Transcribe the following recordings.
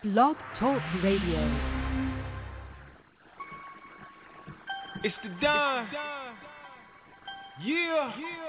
Blog Talk Radio. It's the Don. Yeah.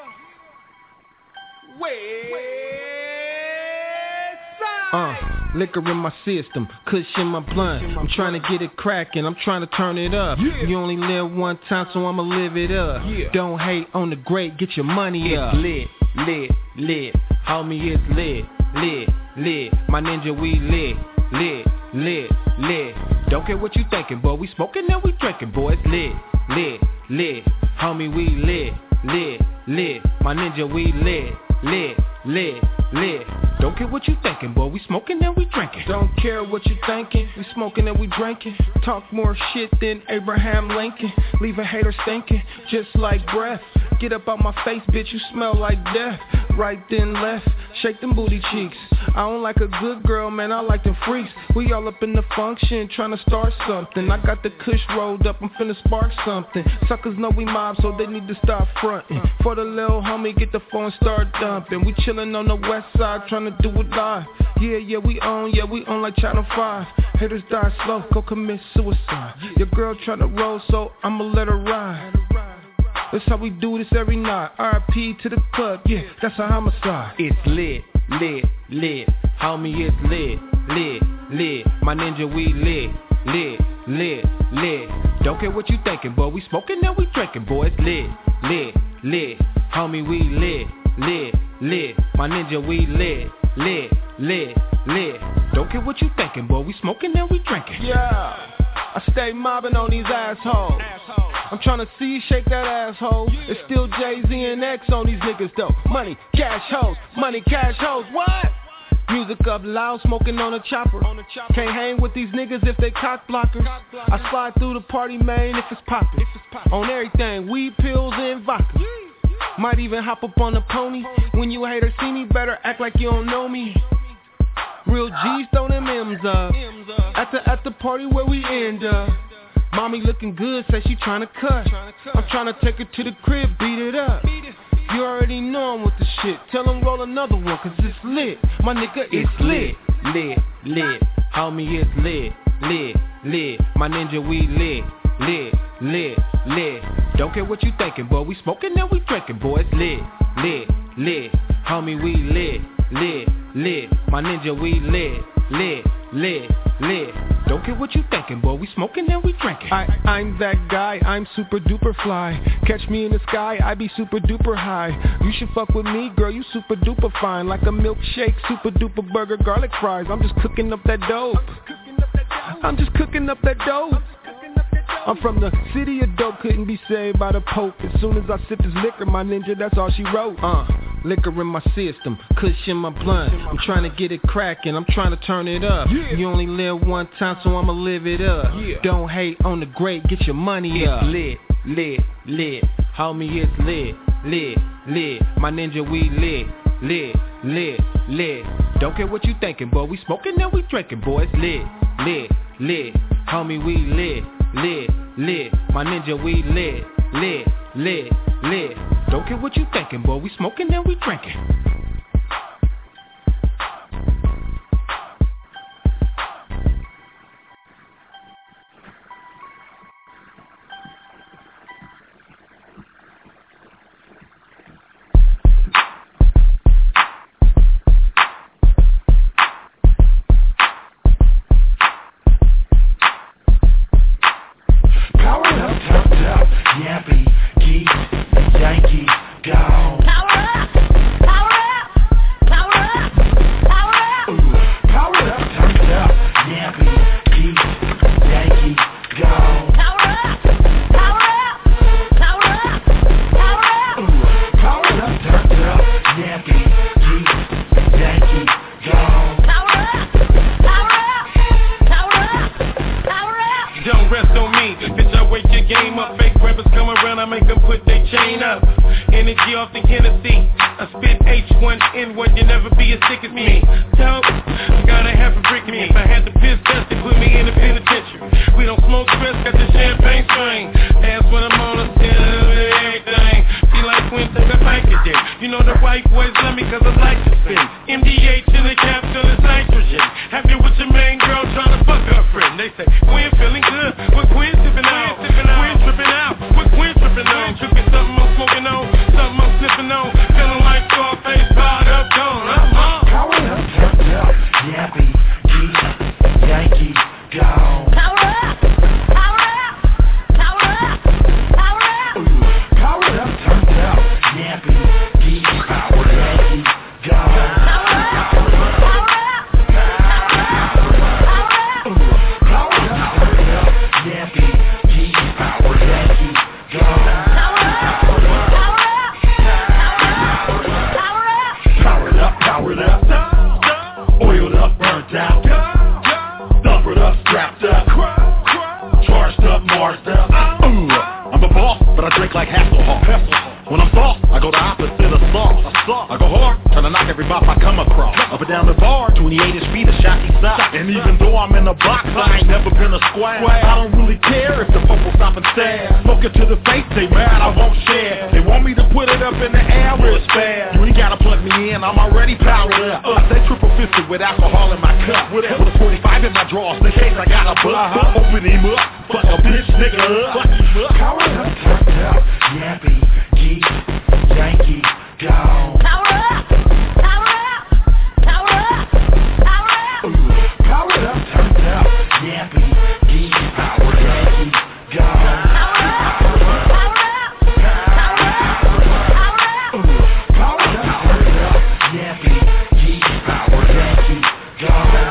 Liquor in my system, kush in my blunt. I'm trying to get it crackin', I'm trying to turn it up. You only live one time, so I'ma live it up. Don't hate on the great, get your money up. Lit, lit, lit, homie, it's lit, lit, lit. My ninja, we lit, lit, lit, lit. Don't care what you thinking, boy, we smoking and we drinking, boy, it's lit, lit, lit. Homie, we lit, lit, lit. My ninja, we lit, lit, lit, lit. Don't care what you thinking, boy, we smoking and we drinking. Don't care what you thinking, we smoking and we drinking. Talk more shit than Abraham Lincoln. Leave a hater stinking, just like breath. Get up out my face, bitch, you smell like death. Right then left, shake them booty cheeks. I don't like a good girl, man, I like them freaks. We all up in the function, trying to start something. I got the kush rolled up, I'm finna spark something. Suckers know we mob, so they need to stop fronting. For the little homie, get the phone, start dumping. We chillin' on the west side, trying to do it live. Yeah, we on like Channel 5. Haters die slow, go commit suicide. Your girl tryna roll, so I'ma let her ride. That's how we do this every night. RIP to the club, yeah, that's a homicide. It's lit, lit, lit. Homie, it's lit, lit, lit. My ninja, we lit, lit, lit, lit. Don't care what you thinking, boy, we smoking and we drinking, boy, it's lit, lit, lit. Homie, we lit, lit, lit. My ninja, we lit, lit, lit, lit. Don't care what you thinking, boy, we smoking and we drinking. Yeah, I stay mobbing on these assholes. I'm tryna see you shake that asshole. It's still Jay-Z and X on these niggas though. Money, cash hoes, what? Music up loud, smoking on a chopper. Can't hang with these niggas if they cock blockers. I slide through the party, man, if it's poppin'. On everything, weed, pills, and vodka. Might even hop up on a pony. When you haters see me, better act like you don't know me. Real G's throw them M's up. At the party where we end up. Mommy looking good, say she tryna cut. I'm tryna take her to the crib, beat it up. You already know I'm with the shit. Tell them roll another one, cause it's lit. My nigga, it's lit. Lit, lit. Homie, it's lit. Lit, lit. My ninja, we lit. Lit, lit, lit. Don't care what you thinking, boy, we smoking and we drinking, boy, it's lit. Lit, lit. Homie, we lit. Lit, lit. My ninja, we lit. Lit, lit, lit. Don't care what you thinking, boy, we smoking and we drinking. I'm that guy, I'm super duper fly. Catch me in the sky, I be super duper high. You should fuck with me, girl, you super duper fine. Like a milkshake, super duper burger, garlic fries. I'm just cooking up that dope. I'm from the city of dope, couldn't be saved by the Pope. As soon as I sip this liquor, my ninja, that's all she wrote. Liquor in my system, kush in my blunt. I'm trying to get it crackin', I'm trying to turn it up. You only live one time, so I'ma live it up. Don't hate on the great, get your money up. It's lit, lit, lit. Homie, it's lit, lit, lit. My ninja, we lit, lit, lit, lit. Don't care what you thinking, boy, we smoking and we drinking, boy, it's lit, lit, lit. Homie, we lit, lit, lit. My ninja, we lit, lit, lit, lit. Don't care what you thinking, boy, we smoking and we drinking. You know the white boys love me cause I like to spin. MDH in the capsule is nitrogen. Happy with your main girl. turned out. Thumpered up, strapped up, charged up, marched up. I'm a boss, but I drink like Hasselhoff. When I'm soft, I go the opposite of soft. I go hard, trying to knock every bop I come across. Up and down the bar, 28-inch feet, a shot each side. And even though I'm in a box, I ain't never been a square. I don't really care if the people stop and stare. Smoking to the face, they mad, I won't share. They want me to put it up in the air where it's fair. You ain't gotta plug me in, I'm already powered up. I stay triple fisted with alcohol in my cup. With a 45 in my drawers in case I got a buzz. Open him up, fuck a bitch nigga up. Power up, turned up, yappy. Yankee, down. Power up, power up, power up, power up. Power up, turned up, yappy, geek, power, Yankee, down. Power up, power up, power up, power up, turned up, yappy, geek, power, Yankee, down.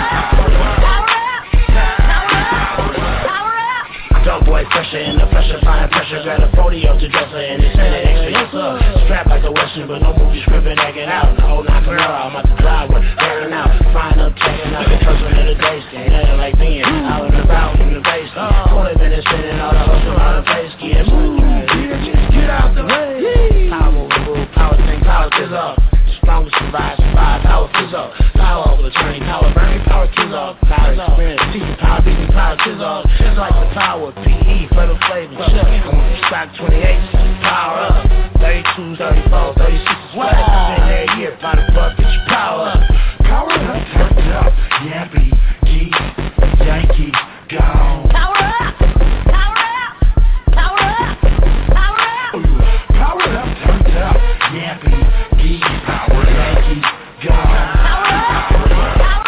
Dope boy pressure in the pressure, fine pressure, got a 40 up to dresser and it's in the extra. Strapped like a Western, but no movie script and acting out. The whole Nakamura, I'm out the driveway, backing out, flying up, checking out, the first one in the day, staying nothing like being out and about in the basement. 20 minutes spinning all the hustle out of place, get out the way. Power thing, power kiss off. Strongest survive, power kiss off. Power over attorney, power burning, power kiss off. Power experience, teaching power, beating power kiss off. Just like the power, PE, for the flavor, stock 28, power up. 32, 34, 36 is flat. Been there a year, by the buck, get your power up. Power up, turned up, yappy, geek, Yankee, down. Power up, power up, power up, power up. Power up, turned up, yappy, geek, power, Yankee, down. Power up, power up,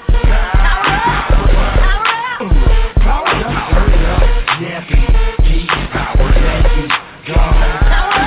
power up, turned up, yappy, geek, power, Yankee, down.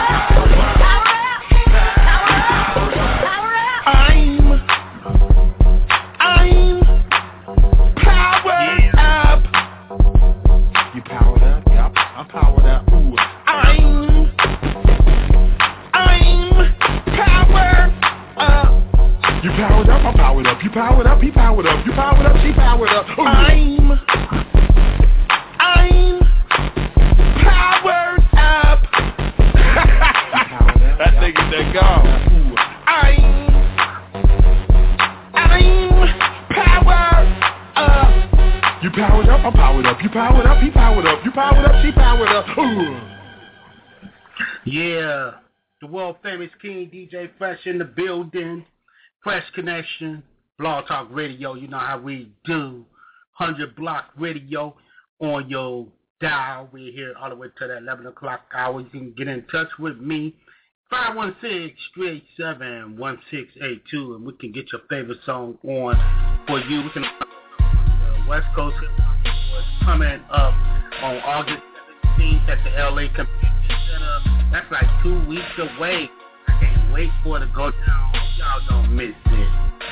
You powered up, he powered up, you powered up, she powered up. Ooh. I'm powered up. That nigga that gone. I'm powered up. You powered up, I'm powered up, you powered up, he powered up, you powered up, she powered up. Ooh. Yeah, the world famous King DJ Fresh in the building. Fresh Connection, Blog Talk Radio, you know how we do. 100 Block Radio on your dial. We're here all the way to that 11 o'clock hour. You can get in touch with me, 516-387-1682, and we can get your favorite song on for you. We can West Coast coming up on August 17th at the LA Convention Center. That's like 2 weeks away. I can't wait for it to go down. Y'all don't miss it.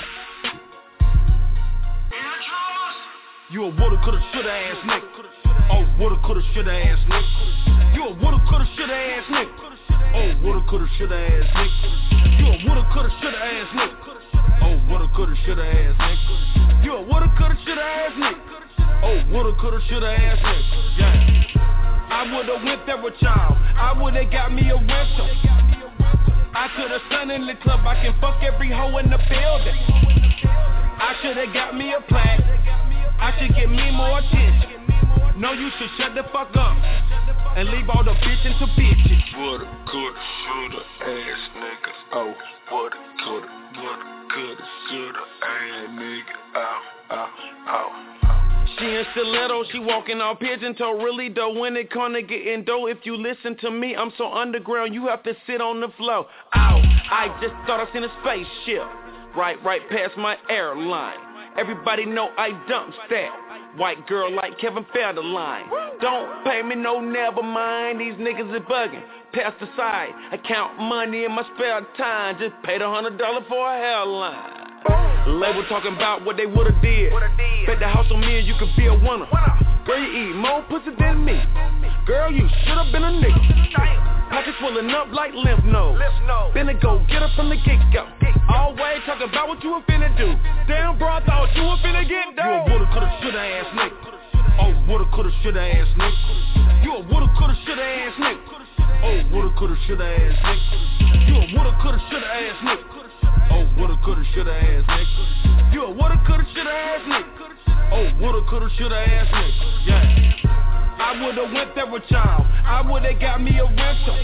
You a woulda, coulda, shoulda ass nigga. Oh, woulda, coulda, shoulda ass nigga. You a woulda, coulda, shoulda ass nigga. Oh, woulda, coulda, shoulda ass nigga. You a woulda, coulda, shoulda ass nigga. Oh, woulda, coulda, shoulda ass nigga. You a woulda, coulda, shoulda ass nigga. Oh, woulda, coulda, shoulda ass nigga. Yeah. I woulda went there with y'all. I woulda got me a rental. I coulda sun in the club. I can fuck every hoe in the building. I shoulda got me a plaque. I should get me more attention. No, you should shut the fuck up and leave all the bitches to bitches. Woulda, coulda, shoulda, ass niggas. Oh, woulda, coulda, shoulda, ass nigga. Ow, ow, ow. She in stiletto, she walking on pigeon toe. Really though, when it come to getting dough, if you listen to me, I'm so underground, you have to sit on the floor. Ow, I just thought I seen a spaceship right past my airline. Everybody know I dump style. White girl like Kevin Federline. Don't pay me no, never mind. These niggas is bugging. Pass the side. I count money in my spare time. Just paid $100 for a hairline. Label talking about what they woulda did. Bet the house on me and you could be a winner. Girl, you eat more pussy than me. Girl, you shoulda been a nigga. Pockets swelling up like lymph nodes. Finna go get her from the get-go. Always talking about what you were finna do. Damn bro, I thought you were finna get down. You a woulda, coulda, shoulda ass nigga. Oh, woulda, coulda, shoulda ass nigga. You a woulda, coulda, shoulda ass nigga. Oh, woulda, coulda, shoulda ass nigga. You a woulda, coulda, shoulda ass nigga. Oh, woulda, coulda, shoulda ass nigga. You a woulda, coulda, shoulda ass nigga. Oh, woulda, coulda, shoulda ass nigga. Yeah. I woulda went there with y'all. I woulda got me a rental.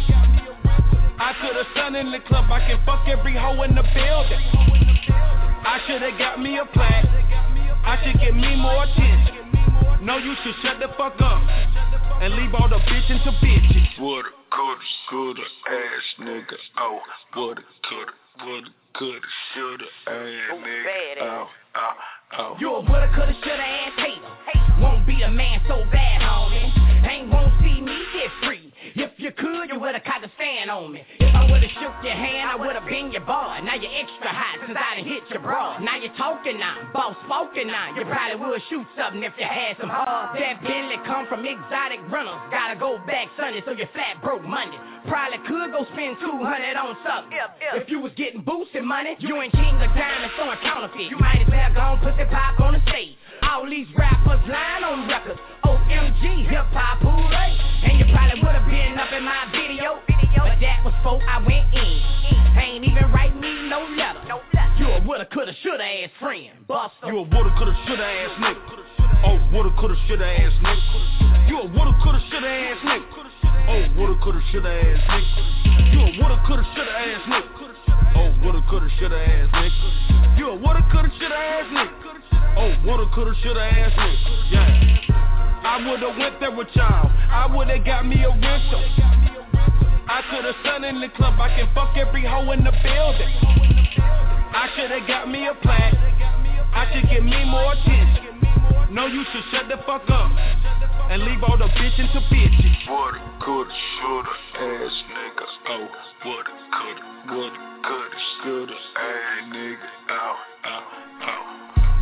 I coulda sung in the club. I can fuck every hoe in the building. I shoulda got me a plaque. I should get me more attention. No, you should shut the fuck up and leave all the bitchin' to bitches. Woulda, coulda, shoulda, ass nigga. Oh, woulda, coulda, shoulda, ass nigga. Oh, oh, oh. You a woulda, coulda, shoulda, ass hater. Won't be a man so bad, homie. Ain't won't see me get free. If you could, you would've caught the stand on me. If I would've shook your hand, I would've been your boy. Now you're extra hot since I done hit your bra. Now you're talking now, boss spoken now. You probably would shoot something if you had some heart. That Bentley come from exotic runners. Gotta go back Sunday so you flat broke Monday. Probably could go spend 200 on something. If you was getting boosted money, you ain't king of diamonds throwing counterfeit. You might as well go and pussy pop on the stage. All these rappers lying on records. OMG, hip-hop, hooray. And you probably would've been up in my video. But that was before I went in. Ain't even write me no letter. You a woulda, coulda, shoulda ass friend, buster. You a woulda, coulda, shoulda ass nigga. Oh, woulda, coulda, shoulda ass nigga. You a woulda, coulda, shoulda ass nigga. Oh, woulda, coulda, shoulda ass nigga. You a woulda, coulda, shoulda ass nigga. Oh, woulda, coulda, shoulda ass nigga. You a woulda, coulda, shoulda ass nigga. Oh, woulda, coulda, shoulda ass nigga. Yeah. I woulda went there with y'all. I woulda got me a rental. I coulda sung in the club. I can fuck every hoe in the building. I shoulda got me a plaque. I should get me more attention. No, you should shut the fuck up and leave all the bitchin' to bitches. Woulda, coulda, shoulda, ass nigga. Oh, woulda, coulda, shoulda, ass nigga. Oh, oh, oh.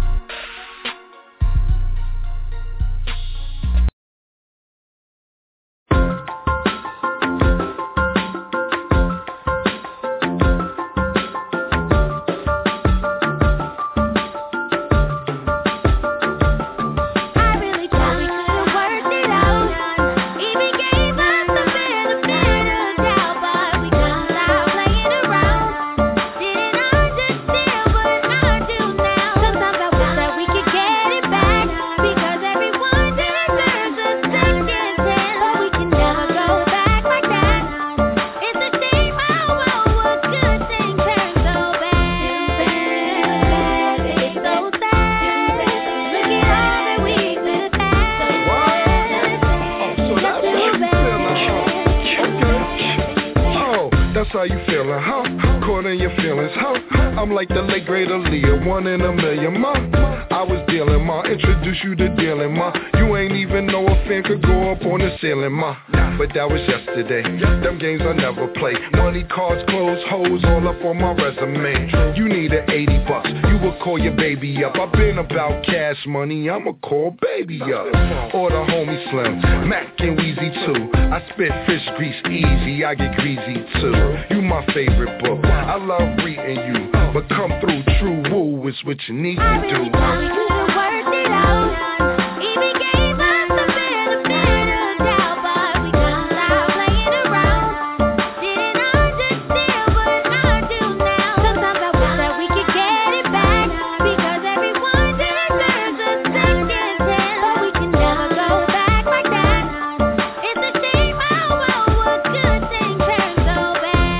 How you feeling, huh? Caught in your feelings, huh? I'm like the late great Aaliyah, 1 in a million, ma. I was dealing, ma. Introduce you to dealing, ma. You ain't even know a fan could go up on the ceiling, ma. But that was yesterday. Them games I never play. Money, cars, clothes, hoes, all up on my resume. You need an $80. You will call your baby up. I've been about cash money. I'ma call baby up. Or the homie Slim, Mac and Weezy too. I spit fish grease easy. I get greasy too. You my favorite book. I love reading you, but come through true woo is what you need to do. Work it out. Even gave us a bit of doubt, but we couldn't stop playing around. Didn't understand, but I do now. Sometimes I wish that we could get it back, because everyone deserves a second chance, but we can never go back like that. It's a shame how a good thing turns so bad.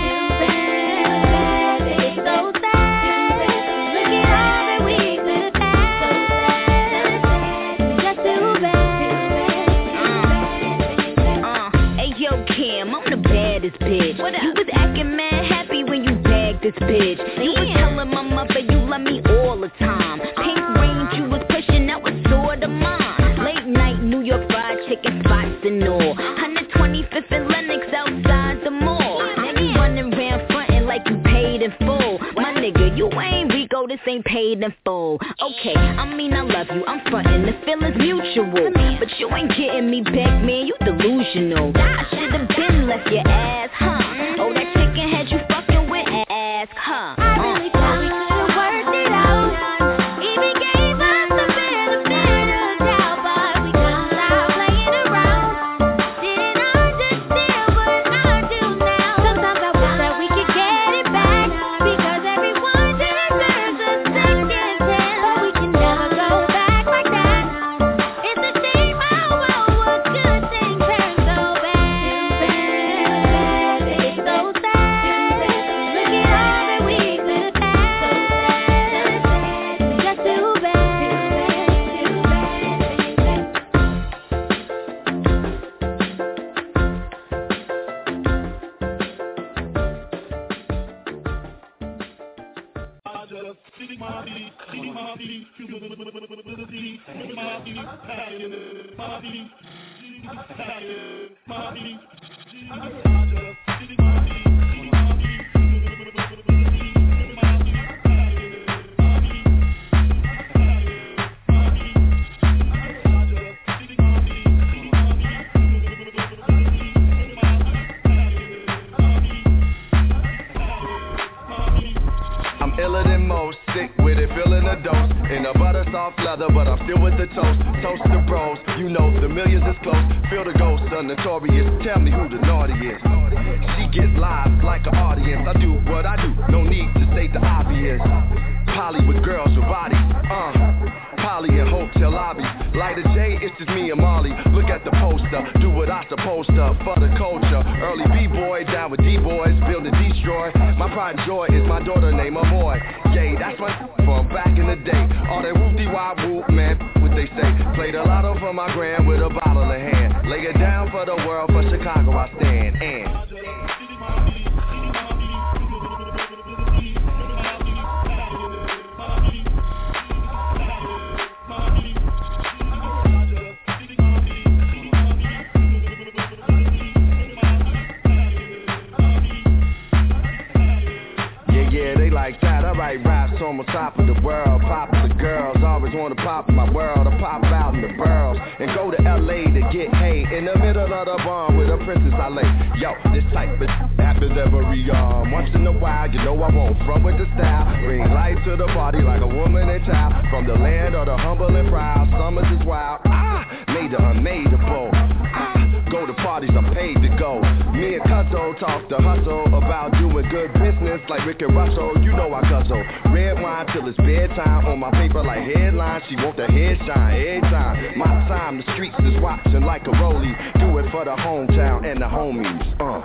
It's so sad. Look at all that we've been just too bad. Hey yo Kim, I'm the baddest bitch. You was acting mad happy when you bagged this bitch. You was telling my mother you love me all the time. Pink range you was pushing, that was sorta mine. Late night New York fried chicken spots and all. 125th and Lenox outside the mall. Now you running around frontin' like you paid in full. My nigga, you ain't Rico, this ain't paid in full. Okay, I mean I love you, I'm frontin', the feeling's mutual. But you ain't getting me back, man, you delusional. I should've been left off your ass, huh? Oh, that chicken had you fucking with ask her. I really thought we could've worked it out. Even gave us the benefit of doubt, but we couldn't stop playing around. Didn't understand, but I do now. Sometimes I wish that we could get it back, because everyone deserves a second chance, but we can never go back like that. It's a shame how a good thing turns so bad. It's so sad. Look at all that we could have. Just too bad. I'm iller than most, sick with it, feeling a dose. In a butter soft leather, but I'm still with the toast. Toast the bros, you know the millions is close. Feel the ghost, the notorious, tell me who the naughty is. She gets live like an audience, I do what I do, no need to state the obvious. Polly with girls with bodies, Polly in hotel lobbies. Lighter J, it's just me and Molly. Look at the poster, do what I supposed to for the culture. Early B-boy, down with D-boys, build and destroy. My pride and joy is my daughter named a boy. Yay, that's my from back in the day. All that whoop-de-wop whoop, man, what they say. Played a lotto for my grand with a bottle in hand. Lay it down for the world, for Chicago I stand. And yeah, they like that. I write raps on top of the world. Popular girls always wanna pop in my world. I pop out in the boroughs and go to LA to get hay. In the middle of the barn with a princess I lay. Yo, this type of happens every once in a while. You know I won't front with the style. Bring light to the party like a woman and child. From the land of the humble and proud. Summers is wild. Made the unmadeable. Go to parties, I'm paid to go. Me and Cuzzo talk the hustle about doing good business like Rick and Russell. You know I guzzle red wine till it's bedtime. On my paper like headlines, she want the head shine every time. My time, the streets is watching like a rollie. Do it for the hometown and the homies.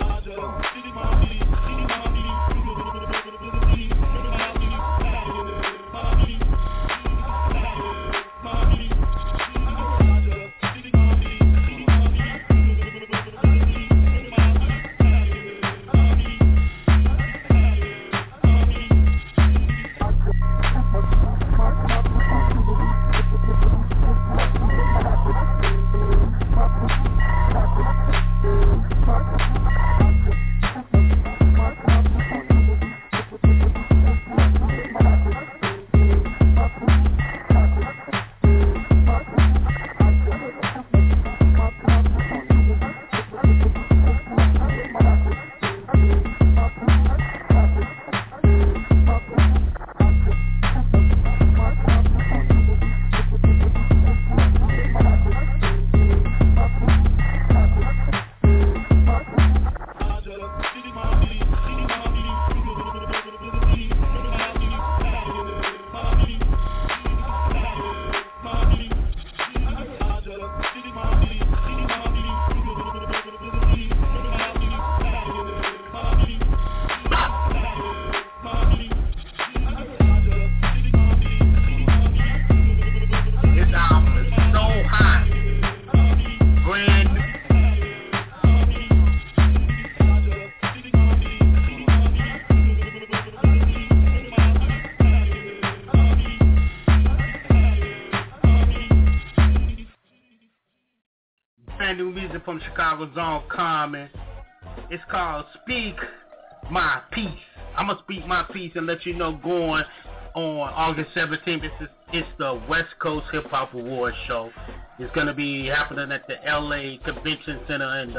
New music from Chicago Zone Common. It's called Speak My Peace. I'm going to speak my piece and let you know going on August 17th. It's the West Coast Hip Hop Awards show. It's going to be happening at the LA Convention Center in the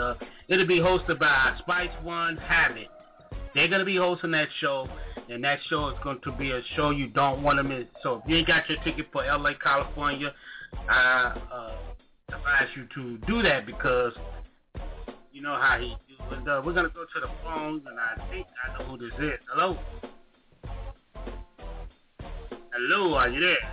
It'll be hosted by Spice One Habit. They're going to be hosting that show, and that show is going to be a show you don't want to miss. So if you ain't got your ticket for LA, California, I advise you to do that because you know how he do. And we're going to go to the phones, and I think I know who this is. Hello? Hello, are you there?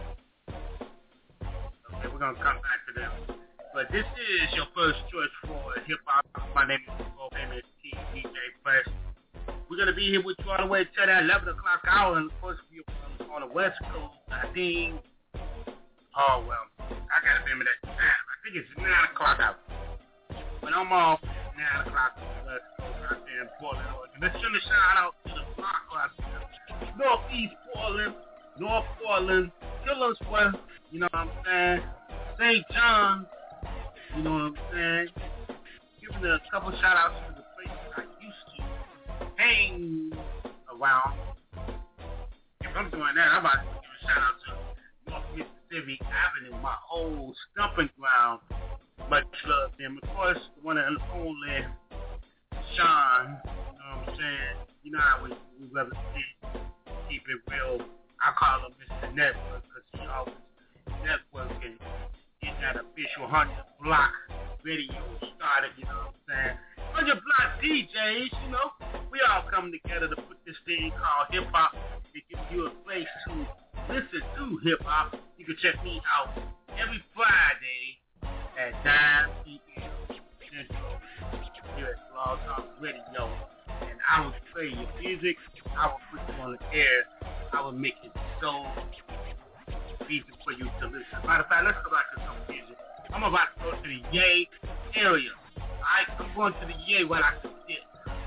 Okay, we're going to come back to them. But this is your first choice for hip-hop. My name is Bo Famous T, DJ Fresh. We're going to be here with you all the way to that 11 o'clock hour. And, of course, we're on the West Coast. I think, I got to remember that time. I think it's 9 o'clock out. When I'm off, 9 o'clock on the West Coast out there in Portland, Oregon. Let's send a shout-out to the block out there. Northeast Portland, North Portland, Killersworth, you know what I'm saying? St. John, you know what I'm saying? Giving a couple shout-outs to the places I used to hang around. If I'm doing that, I'm about to give a shout-out to North Mississippi Avenue, my old stomping ground. Much love to him. Of course, the one and only Sean, you know what I'm saying? You know how we represent, keep it real. I call him Mr. Network because he always networking, get that official 100 block video started, you know what I'm saying? 100 block DJs, you know, we all come together to put this thing called hip hop. It gives you a place to listen to hip hop. You can check me out every Friday at 9 p.m. Central here at Blog Talk Radio. And I will play your music. I will put you on the air. I will make it so easy for you to listen. Matter of fact, let's go back to some music. I'm about to go to the Yay area. Alright, I'm going to the Yay while I can sit.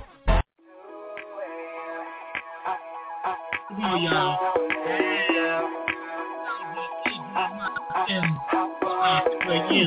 Come on, y'all. For you.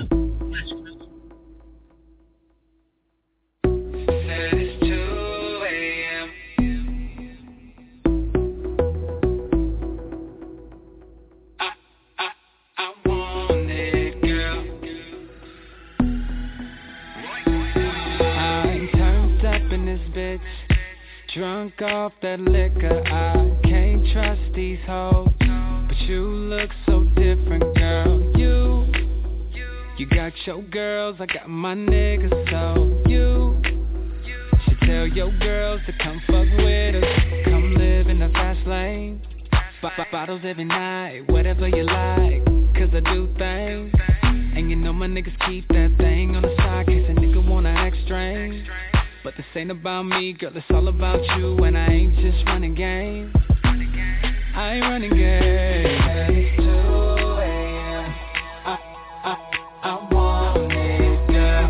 Drunk off that liquor, I can't trust these hoes. But you look so different, girl. You got your girls, I got my niggas. So you should tell your girls to come fuck with us. Come live in the fast lane. Bottles every night, whatever you like. Cause I do things. And you know my niggas keep that thing on the side. Case a nigga wanna act strange. But this ain't about me, girl, it's all about you. And I ain't just running game, I ain't running game. It's 2 a.m. I want it, girl.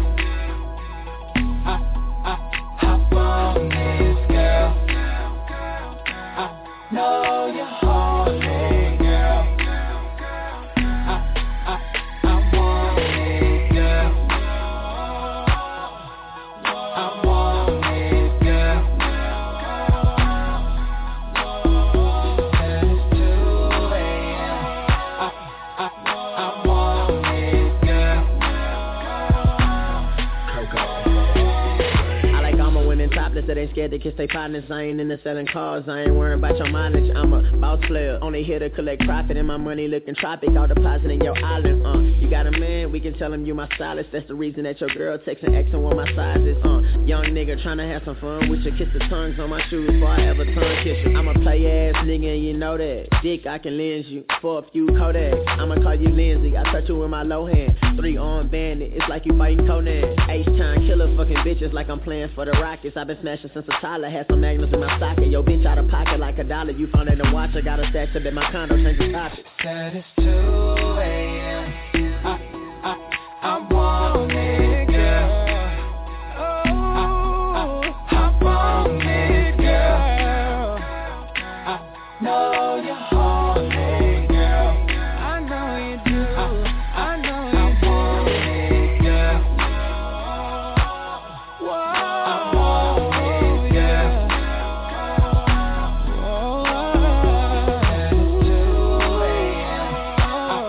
Hop on this, girl. I know you're horny, girl. I want it, girl. That ain't scared to kiss they partners. I ain't into selling cars, I ain't worrying about your mileage. I'm a boss player, only here to collect profit. And my money looking tropic, all deposit in your island. You got a man, we can tell him you my stylist. That's the reason that your girl texting asking what my size is. Young nigga tryna have some fun with you. Kiss the tongues on my shoes before I ever tongue kiss you. I'm a play ass nigga and you know that. Dick I can lend you for a few Kodaks. I'ma call you Lindsay, I touch you with my low hand. 3-arm bandit, it's like you fighting Conan. H-time killer fucking bitches like I'm playing for the Rockets. I've been smashing since a toddler, had some magnums in my socket. Yo, bitch out of pocket like $1. You found it in a watch, I got a stash up in my condo, change the topic. Said it's 2 a.m. I want it, girl. Hop on it, girl. I know you're horny, girl. I know you do. I know you do. I want it, girl. I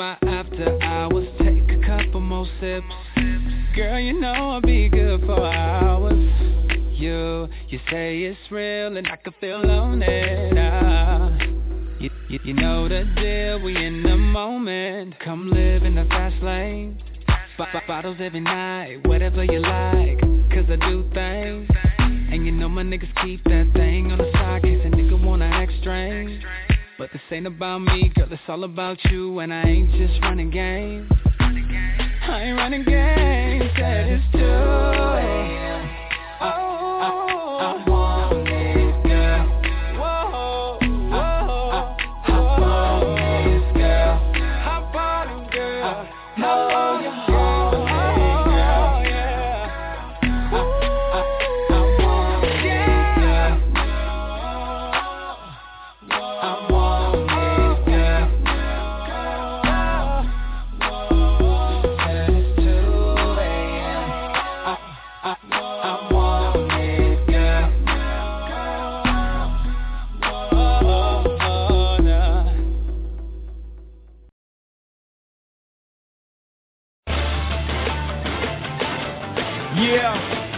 my after hours. Take a couple more sips. Girl, you know I'll be good for hours. You say it's real and I can feel on it. You know the deal, we in the moment. Come live in the fast lane. Bottles every night, whatever you like. Cause I do things. And you know my niggas keep that thing on the side. Case a nigga wanna act strange. But this ain't about me, girl, it's all about you. And I ain't just running games. I ain't running games, said it's 2 a.m. I want this girl. Whoa, hop on this girl. Hop on it, girl. Hop on your girl, yeah. I want this girl. I want this girl. Said it's 2 a.m. I want this girl. Yeah.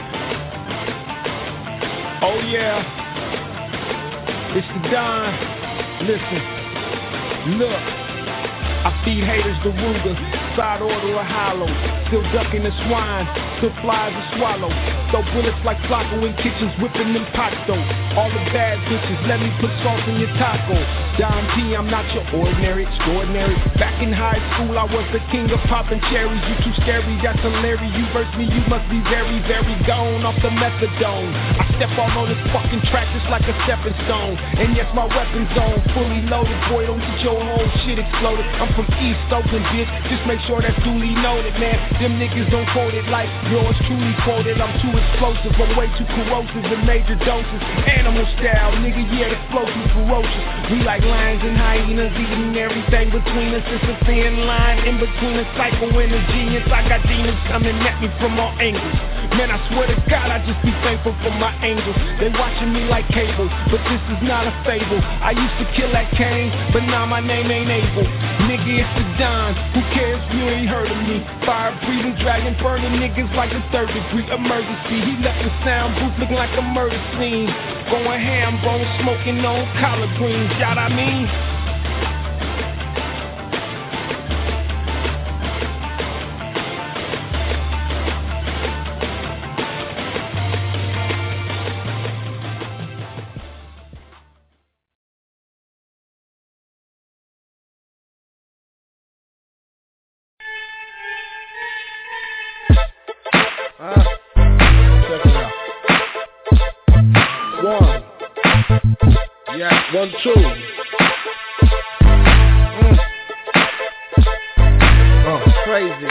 Oh yeah. It's the Don. Listen. Look. I feed haters the Ruger, side order a hollow. Still ducking the swine, still flies to swallow. Throw bullets like Flacco in kitchens, whipping them pots though. All the bad bitches, let me put sauce in your taco. Don P, I'm not your ordinary, extraordinary. Back in high school, I was the king of popping cherries. You too scary, that's hilarious. You verse me, you must be very, very gone off the methadone. I step all on this fucking track just like a stepping stone. And yes, my weapon zone fully loaded. Boy, don't get your whole shit exploded. I'm from East Oakland, bitch. Just make sure that's duly noted, man. Them niggas don't quote it like yours truly quoted. I'm too explosive, I'm way too corrosive in major doses. Animal style, nigga, yeah, the flow too ferocious. We like lions and hyenas, eating everything between us. It's a thin line in between a psycho and a genius. I got demons coming at me from all angles. Man, I swear to God, I just be thankful for my angels. They watching me like cable, but this is not a fable. I used to kill that Kane, but now my name ain't Abel. Nigga, it's the Don. Who cares if you ain't heard of me? Fire breathing, dragon burning niggas like a 3rd degree emergency. He left the sound booth looking like a murder scene. Going ham, bone smoking on collard greens. Y'all I mean? Check it out. 1. Yeah, 1, 2. Crazy.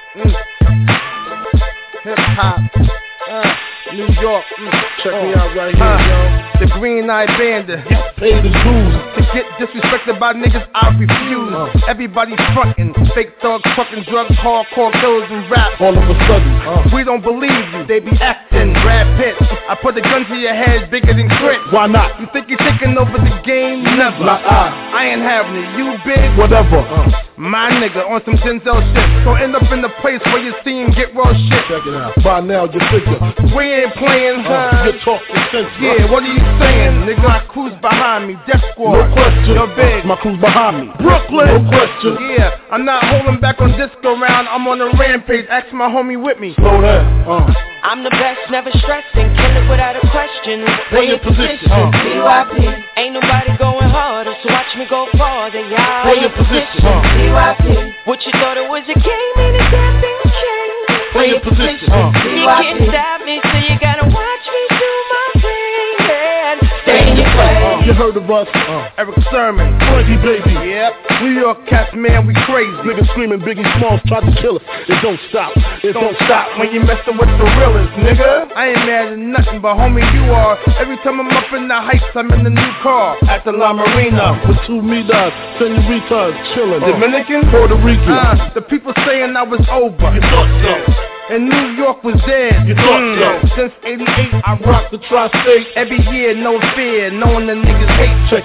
Hip hop. New York. Check me out right here, yo. The green-eyed bandit. Pay the dues. To get disrespected by niggas, I refuse. Everybody's frontin'. Fake thugs, trucking drugs, hardcore killers and rap. All of a sudden, we don't believe you. They be acting. Brad Pitt. I put a gun to your head bigger than Crit. Why not? You think you're taking over the game? Never. Not I ain't having it. You big? Whatever. My nigga on some Denzel shit. So end up in the place where you see him get raw shit. Check it out. By now you figure we ain't playing, huh? You talk the sense, yeah, what are you saying? Nigga, my crew's behind me. Death Squad. No question. You're big. My crew's behind me. Brooklyn. No question. Yeah, I'm not holding back on disco round. I'm on a rampage. Ask my homie with me. Slow down. I'm the best, never stressing. Kill it without a question. Play your position. PYP. Ain't nobody going harder, so watch me go farther, y'all. Play your position. PYP. What you thought it was a game and it's nothing changed. Play your position. You can't stop me, so you gotta watch me do my thing and stay in your place. You heard of us? Eric Sermon. Frankie baby. Yep. New York cats, man, we crazy. Niggas screaming Biggie Smalls tried to kill us. It don't stop. It don't stop when you messing with the realest, nigga. I ain't mad at nothing, but homie, you are. Every time I'm up in the heights, I'm in the new car at the La Marina with 2 meters, senoritas, chillin'. Dominican, Puerto Rican. The people saying I was over. You thought so. And New York was dead. You thought so. Since 88, I rocked the tri-state. Every year, no fear, knowing the niggas hate. Check it.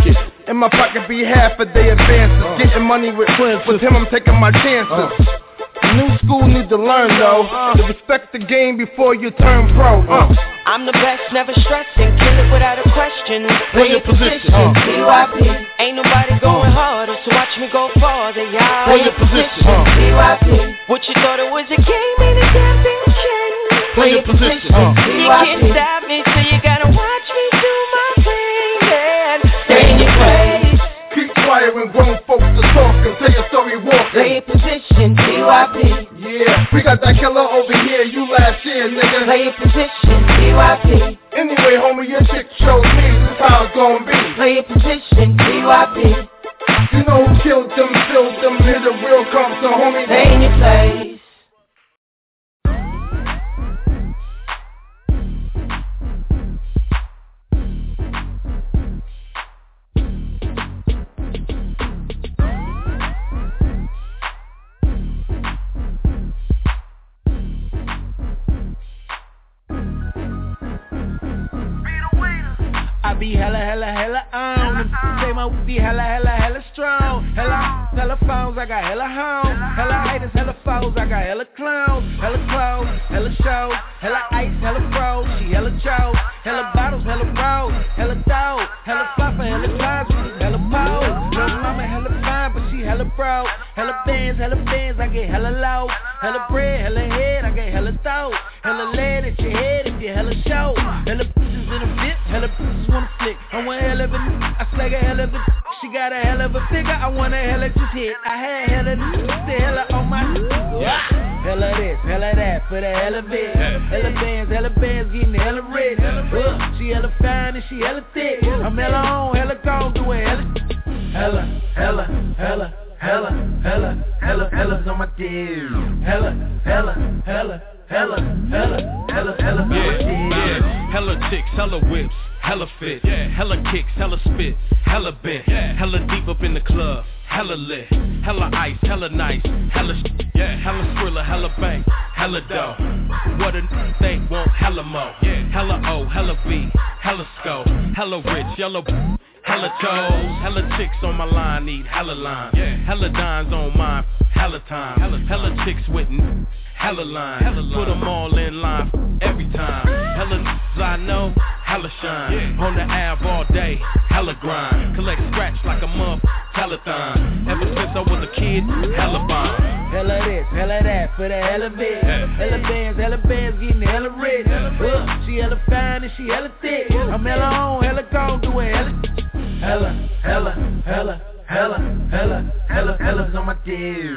In my pocket be half a day advances. Getting money with friends. With him I'm taking my chances. New school need to learn though. To respect the game before you turn pro. I'm the best, never stressing. Kill it without a question. Play your position. PYP. Ain't nobody going harder, so watch me go farther, y'all. Play your position. PYP. What you thought it was a game, ain't a damn thing changed. Play your position. You can't stop me, so you gotta watch me do my thing. And stay in your place. Keep quiet when grown folks are talking. Tell your story walking. Play your position, PYP. Yeah, we got that killer over here, you last year, nigga. Play your position, PYP. Anyway, homie, your chick showed me this how it's gon' be. Play your position, PYP. You know who killed them, filled them, here the real comes, so homie. Stay in your place. I be hella on. Say my be hella strong. Hella phones, I got hella home. Hella haters, hella foes, I got hella clowns. Hella clothes, hella shows. Hella ice, hella froze. She hella chose. Hella bottles, hella rolls. Hella dough, hella fluffer, hella clowns. Hella pose. Little mama hella fine, but she hella broke. Hella bands, I get hella low. Hella bread, hella head, I get hella dough. Hella lead at your head if you hella show. Hella bitches in a bit, hella bitches wanna flick. I want hell of a I slag a hell of a she got a hell of a figure, I want a hella just hit. I had hella the hella on my hella this, hella that, for the hell of it. Hella bands, getting hella rich. She hella fine and she hella thick. I'm hella on, hella gone, doing hella's on my dick. Hella on my dick. Hella chicks, hella whips, hella fit, hella kicks, hella spit, hella bent, hella deep up in the club, hella lit, hella ice, hella nice, hella hella skrilla, hella bank, hella dough. What a they want, hella mo, hella O, hella B, hella sco, hella rich, yellow. Hella toes, hella chicks on my line, need hella lime. Hella dimes on mine, hella time. Hella chicks with hella line. Put them all in line every time. Hella niggas I know, hella shine. On the Ave all day, hella grind. Collect scratch like a month, telethon. Ever since I was a kid, hella bomb. Hella this, hella that, for the hell of it. Hella bands, getting hella rich. She hella fine and she hella thick. I'm hella on, hella gone, doing hella's on my dick.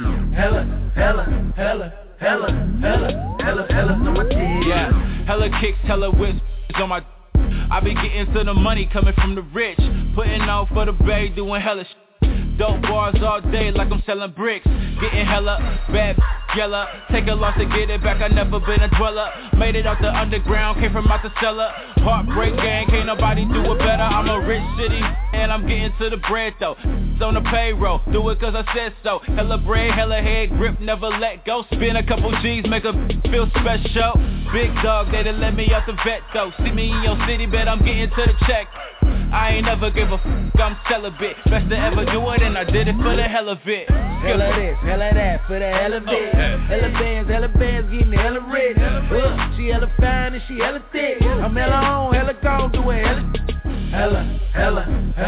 Hella's on my dick. Yeah, hella kicks, hella whips on my. I be getting to the money coming from the rich. Putting out for the bay, doing hella shit. Dope bars all day like I'm selling bricks. Getting hella bad, yella. Take a loss to get it back, I never been a dweller. Made it out the underground, came from out the cellar. Heartbreak gang, can't nobody do it better. I'm a rich city, and I'm getting to the bread though. It's on the payroll, do it cause I said so. Hella bread, hella head grip, never let go. Spin a couple G's, make a feel special. Big dog, they done let me out the vet though. See me in your city, bet I'm getting to the check. I ain't never give a I'm celibate. Best to ever do it, and I did it for the hell of it. Hella this, hella that, for the hell of it. Hella bands, getting hella rich. She hella fine and she hella thick. I'm hella on, hella gone, doing hella's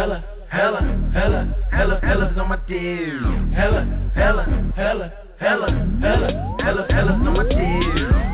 on my dick. Hella's on my dick.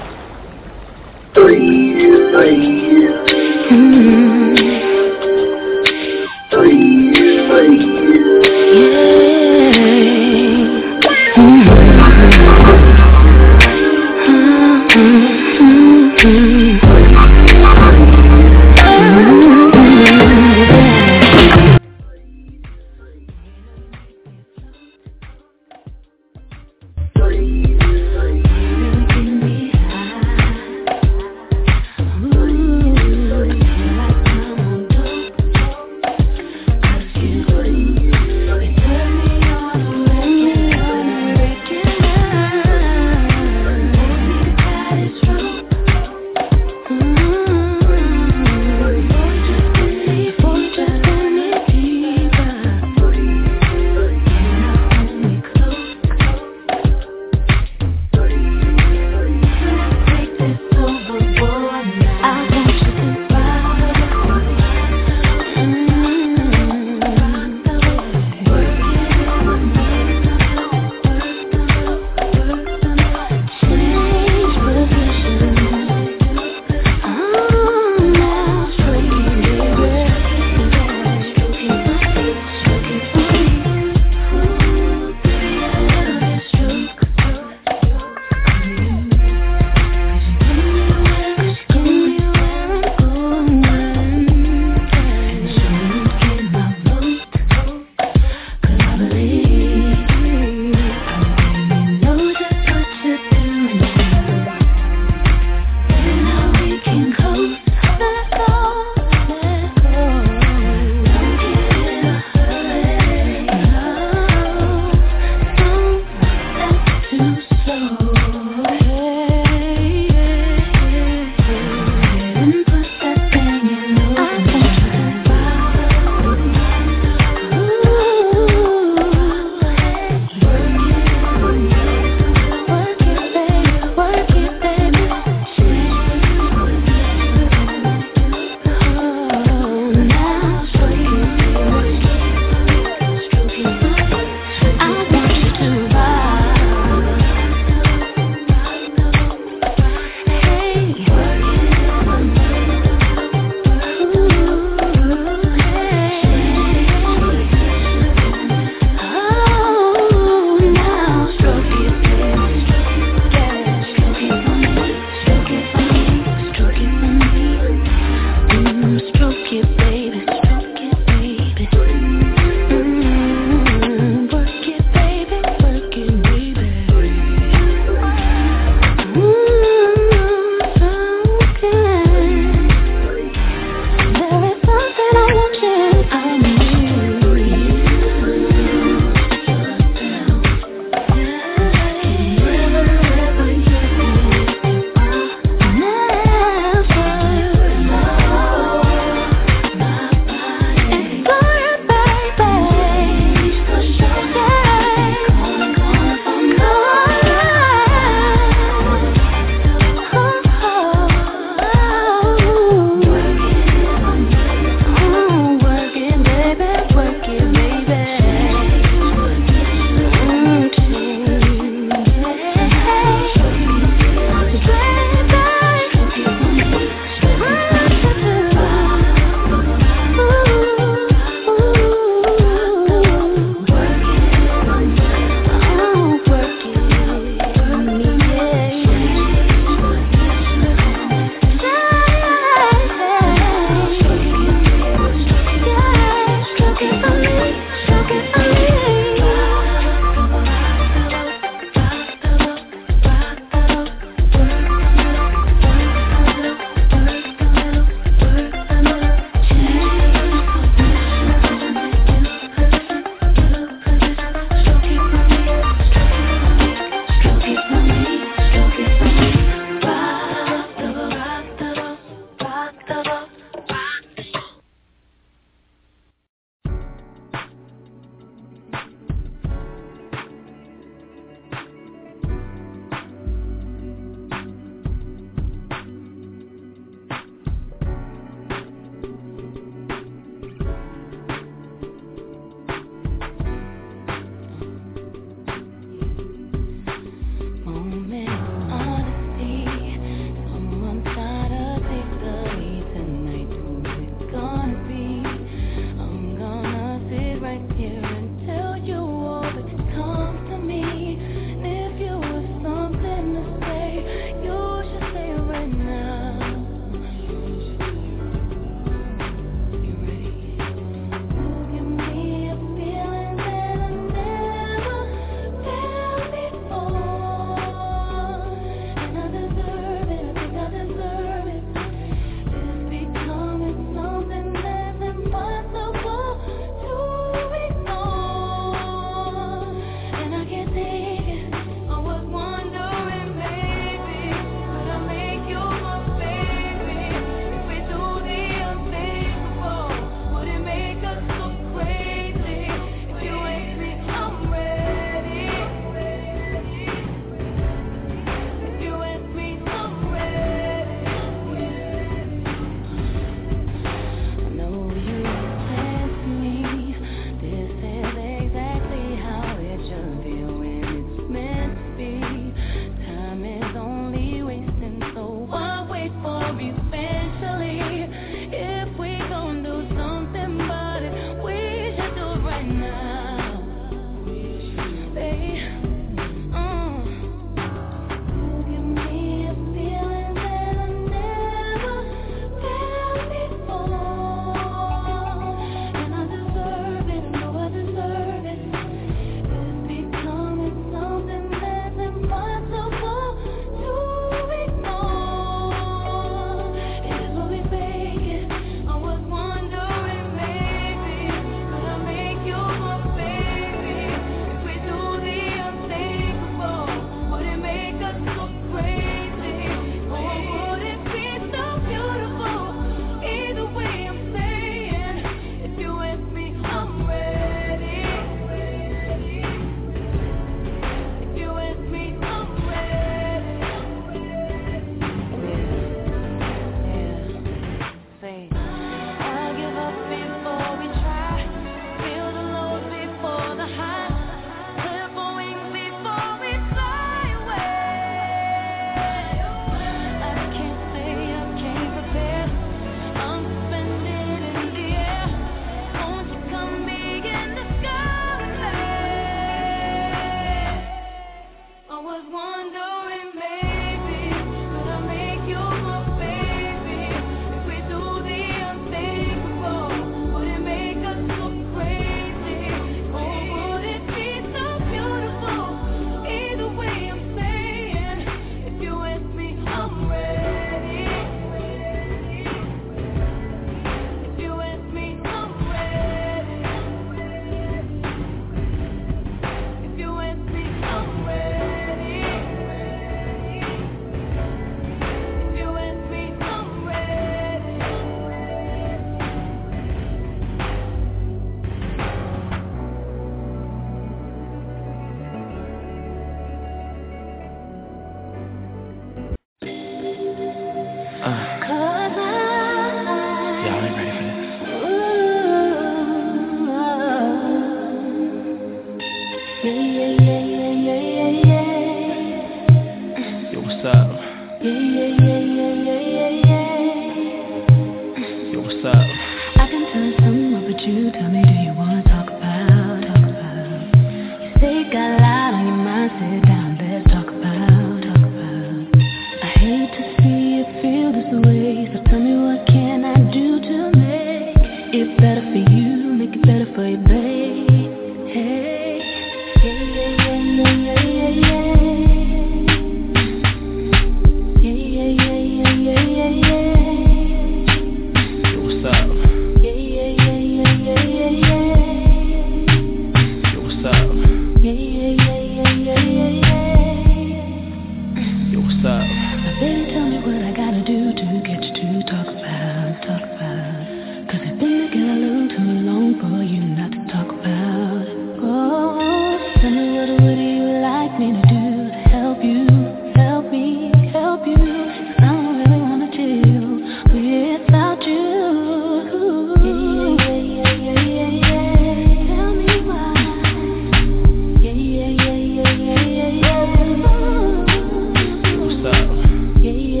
Yeah.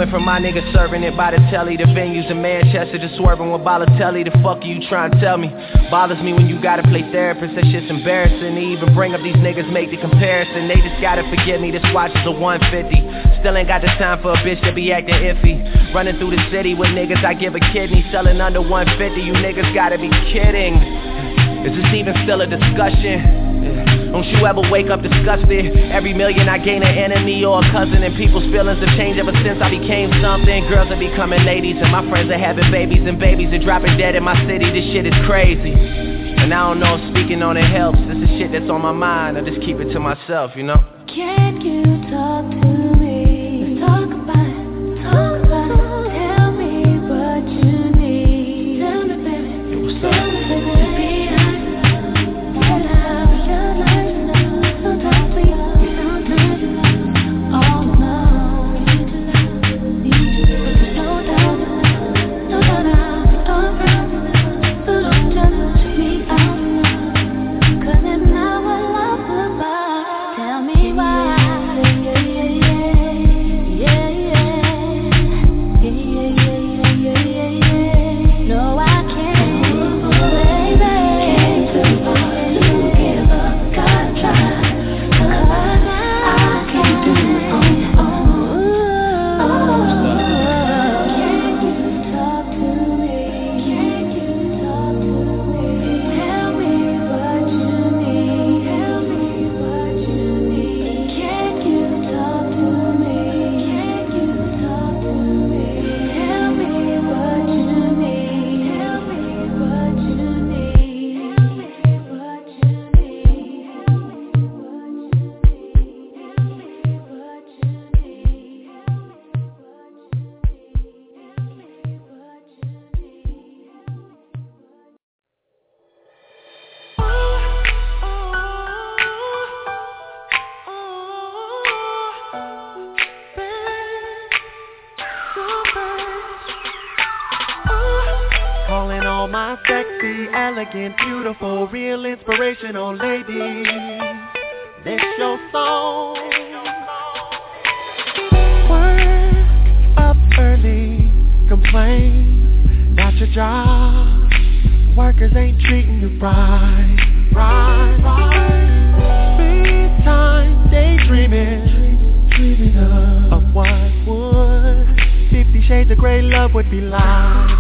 from my niggas serving it by the telly. The venues in Manchester just swerving with Balotelli. The fuck are you trying to tell me? Bothers me when you gotta play therapist. That shit's embarrassing to even bring up these niggas, make the comparison. They just gotta forgive me, this watch is a 150. Still ain't got the time for a bitch to be acting iffy. Running through the city with niggas, I give a kidney. Selling under 150, you niggas gotta be kidding. Is this even still a discussion? Don't you ever wake up disgusted? Every million I gain an enemy or a cousin, and people's feelings have changed ever since I became something. Girls are becoming ladies, and my friends are having babies, and babies are dropping dead in my city. This shit is crazy. And I don't know if speaking on it helps. This is shit that's on my mind. I just keep it to myself, you know? Can you talk to me? Let's talk about it. Talk about it. Tell me what you need. Tell me, baby. What's up? Tell me, baby. Beautiful, real inspirational ladies. This your song. Work up early, complain, not your job. Workers ain't treating you right. Spend time daydreaming, dreaming of what would 50 Shades of Grey love would be like.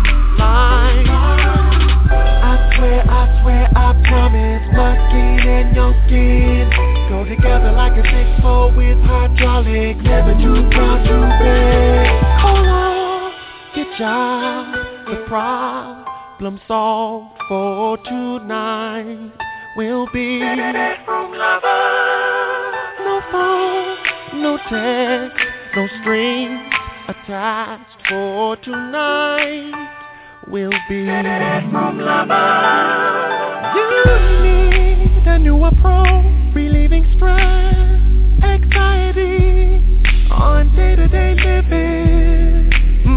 I swear, I promise, my skin and your skin go together like a 6-4 with hydraulics. Never too proud to beg. Hold on, get job, the problem solved for tonight. We'll be room lovers. No phone, no text, no strings attached for tonight. We'll be room lovers. You need a new approach, relieving stress, anxiety on day-to-day living.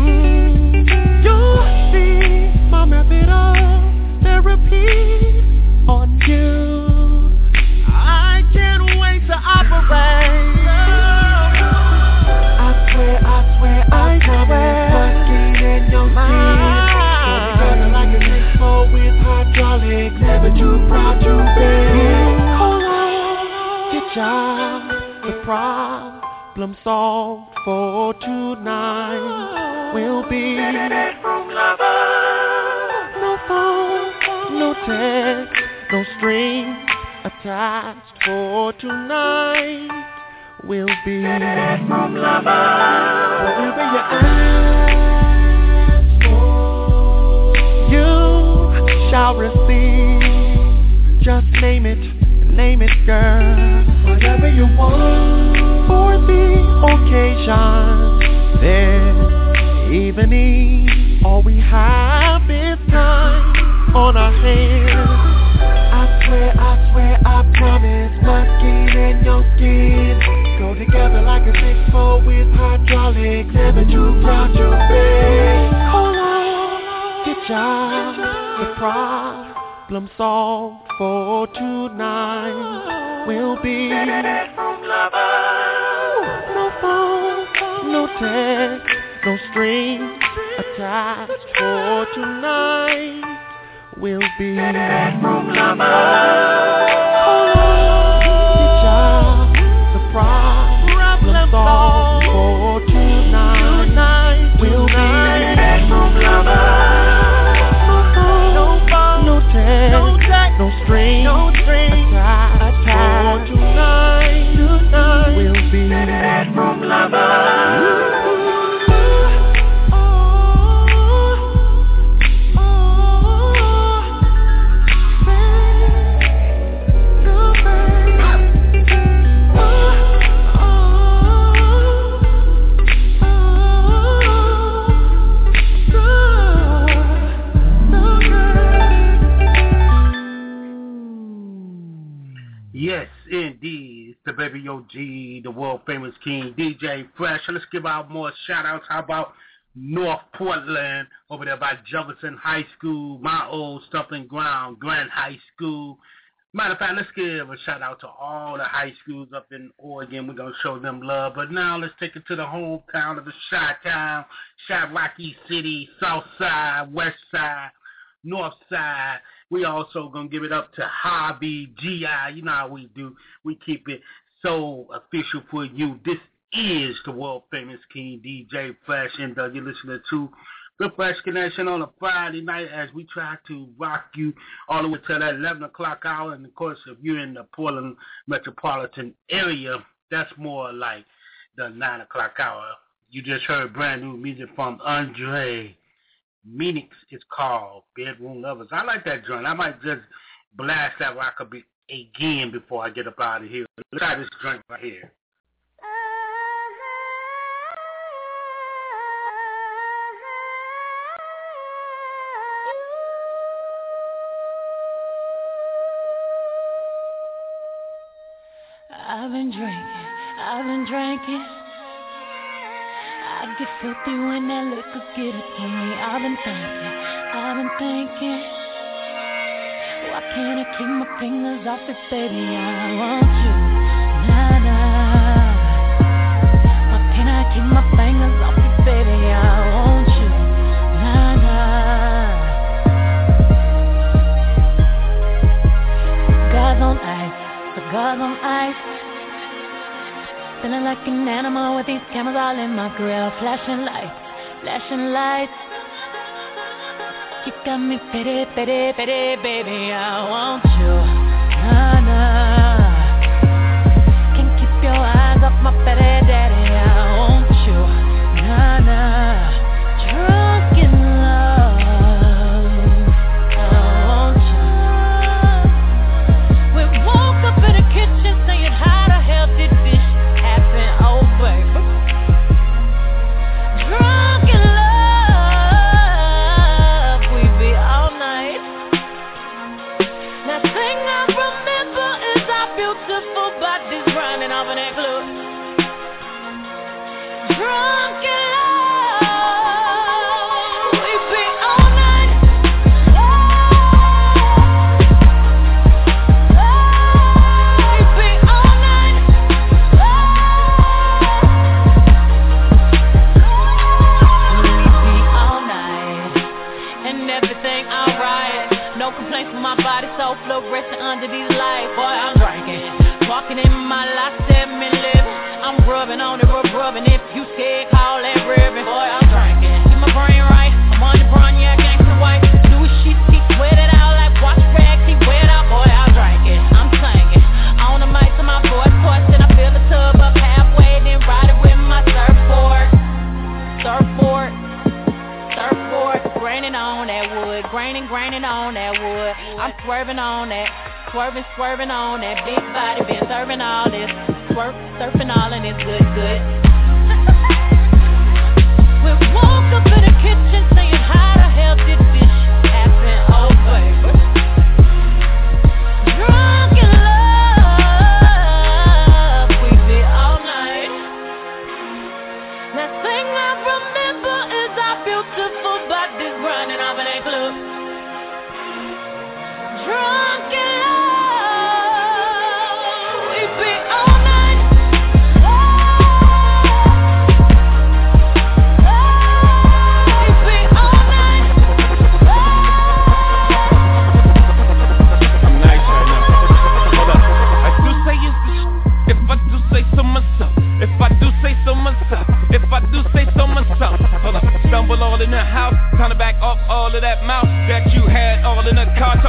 You'll see my method of therapy on you. I can't wait to operate. I swear, I promise, my skin and your skin with hydraulics, never too proud to beg. Hold on, get job, the problem solved for tonight. We'll be room lovers. No phone, no text, no strings attached for tonight. We'll be room lovers. Whatever you ask for, you shall receive. Just name it, girl. Whatever you want for the occasion, this evening, all we have is time on our hands. I swear, I promise, my skin and your skin go together like a 6-4 with hydraulics. Never too proud to beg. Hold on, get job, the problem solved for tonight. We'll be room lovers. No phone, no text, no strings attached. For tonight will be bedroom lovers. Surprise, problem solved. For tonight will be bedroom lovers. No phone, no text, no strings attached. For tonight will be bedroom lovers. Yes, indeed. It's the Baby OG, the world famous king, DJ Fresh. Let's give out more shout outs. How about North Portland over there by Jefferson High School, my old stomping ground, Grant High School. Matter of fact, let's give a shout out to all the high schools up in Oregon. We're going to show them love. But now let's take it to the hometown of the Chi-Town, Rocky City, South Side, West Side, North Side. We also going to give it up to Hobby, GI. You know how we do. We keep it so official for you. This is the world famous king, DJ Fresh, and you're listening to The Fresh Connection on a Friday night as we try to rock you all the way to that 11 o'clock hour. And, of course, if you're in the Portland metropolitan area, that's more like the 9 o'clock hour. You just heard brand new music from Andre Minix. It's called Bedroom Lovers. I like that joint. I might just blast that rocker again before I get up out of here. Let's try this joint right here. I've been drinking. I get filthy when that liquor get it to me. I've been thinking. Why can't I keep my fingers off it, baby? I want you, nah. Why can't I keep my fingers off it, baby? I want you, nah. Cigars on ice. Feeling like an animal with these cameras all in my grill. Flashing lights. You got me pity, baby. I want you, nah. Can't keep your eyes off my petty daddy. I want you, nah. Drunk in love. I want you. We woke up in the kitchen saying, how the hell did this happen? Oh, baby. Drunk in love, we be all night. Now thing I remember is our beautiful bodies running off in that club. Drunk in love, we be all night. We be all night. All night, and everything alright. No complaints from my body, so fluorescent under these lights. Boy, I'm drinking, walking in my life, 7-Eleven. I'm rubbing on it, rubbing. If you scared, call that ribbon. Boy, I'm drinking, keep my brain right. I'm on the brown, yeah, gangsta white. Louis sheets, he sweat it out like wash rags, he wet out. Boy, I'm drinking, I'm singing. On the mic to my voice, and I fill the tub up halfway, then ride it with my surfboard. Graining on that wood, graining on that wood. I'm swerving on that, swerving on that. Big body been serving all this, surfing all and it's good. We woke up in the kitchen saying, how the hell did this happen? Oh, baby. Drunk in love, we be all night. That thing I remember is our beautiful bodies running off in that club. Drunk in love, we be all night. We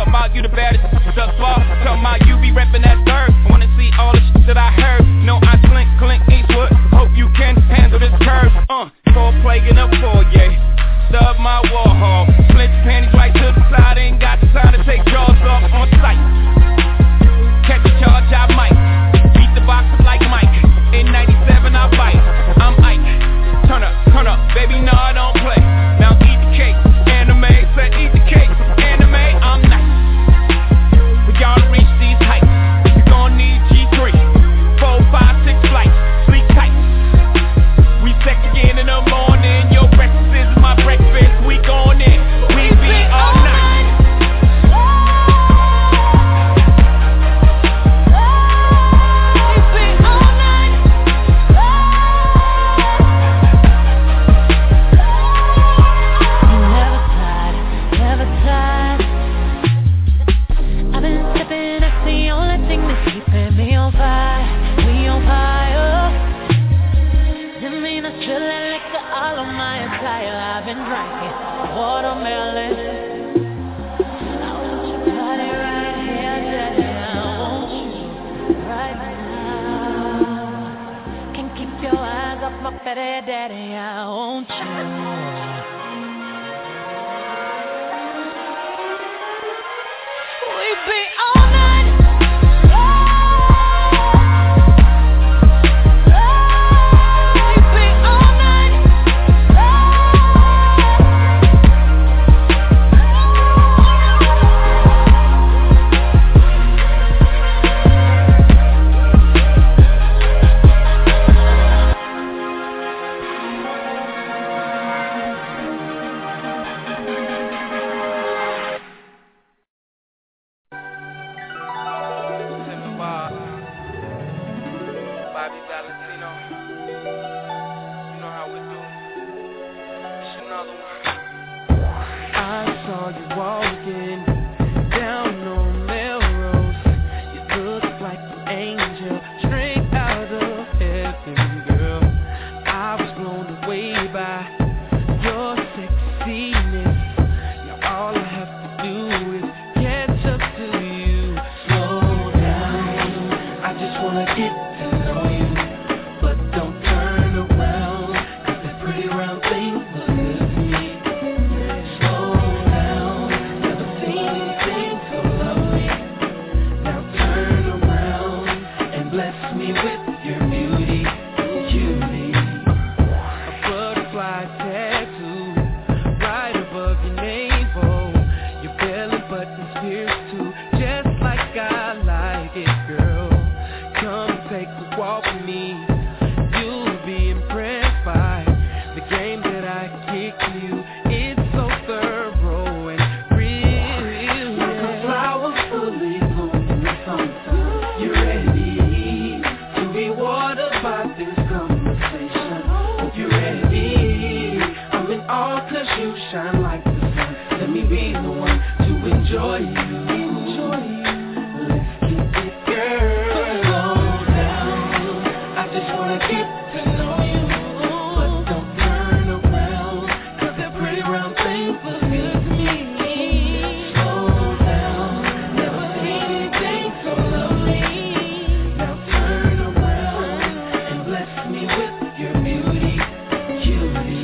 Talking about you the baddest thus far. Talking about you be reppin' that third. I wanna see all the shit that I heard. No, I Clint Eastwood. Hope you can handle this curve. Cold plague in a foyer. Stub my Warhol. Split your panties right to the side. Ain't got the time to take jaws off on sight. Catch a charge, I might. Beat the boxes like Mike. In 97, I bite. I'm Ike. Turn up, baby, no, I don't play. Now eat the cake, anime. Said eat the cake, anime. I'm nice. For y'all to reach these heights, you gon' need G3. 4, 5, 6 flights. Sleep tight. We sex again in the morning. Your breakfast is my breakfast. We gon' in. We be all night. I've been drinking watermelon. I want your body right here, daddy. I want you right now. Can't keep your eyes off my fatty daddy. I want you. We be all night.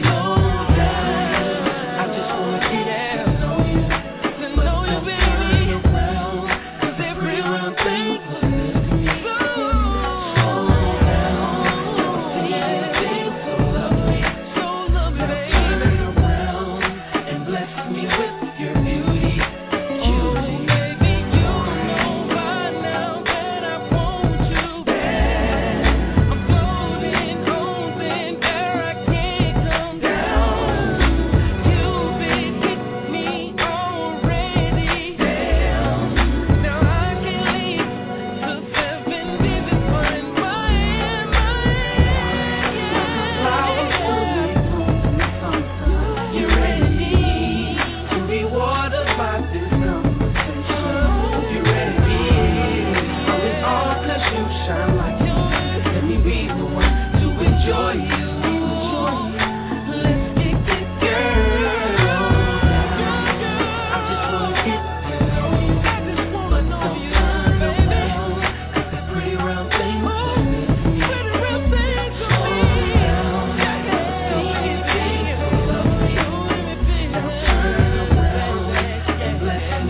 Slow down, I just wanna get to know you, but don't turn around and bless me with your beauty.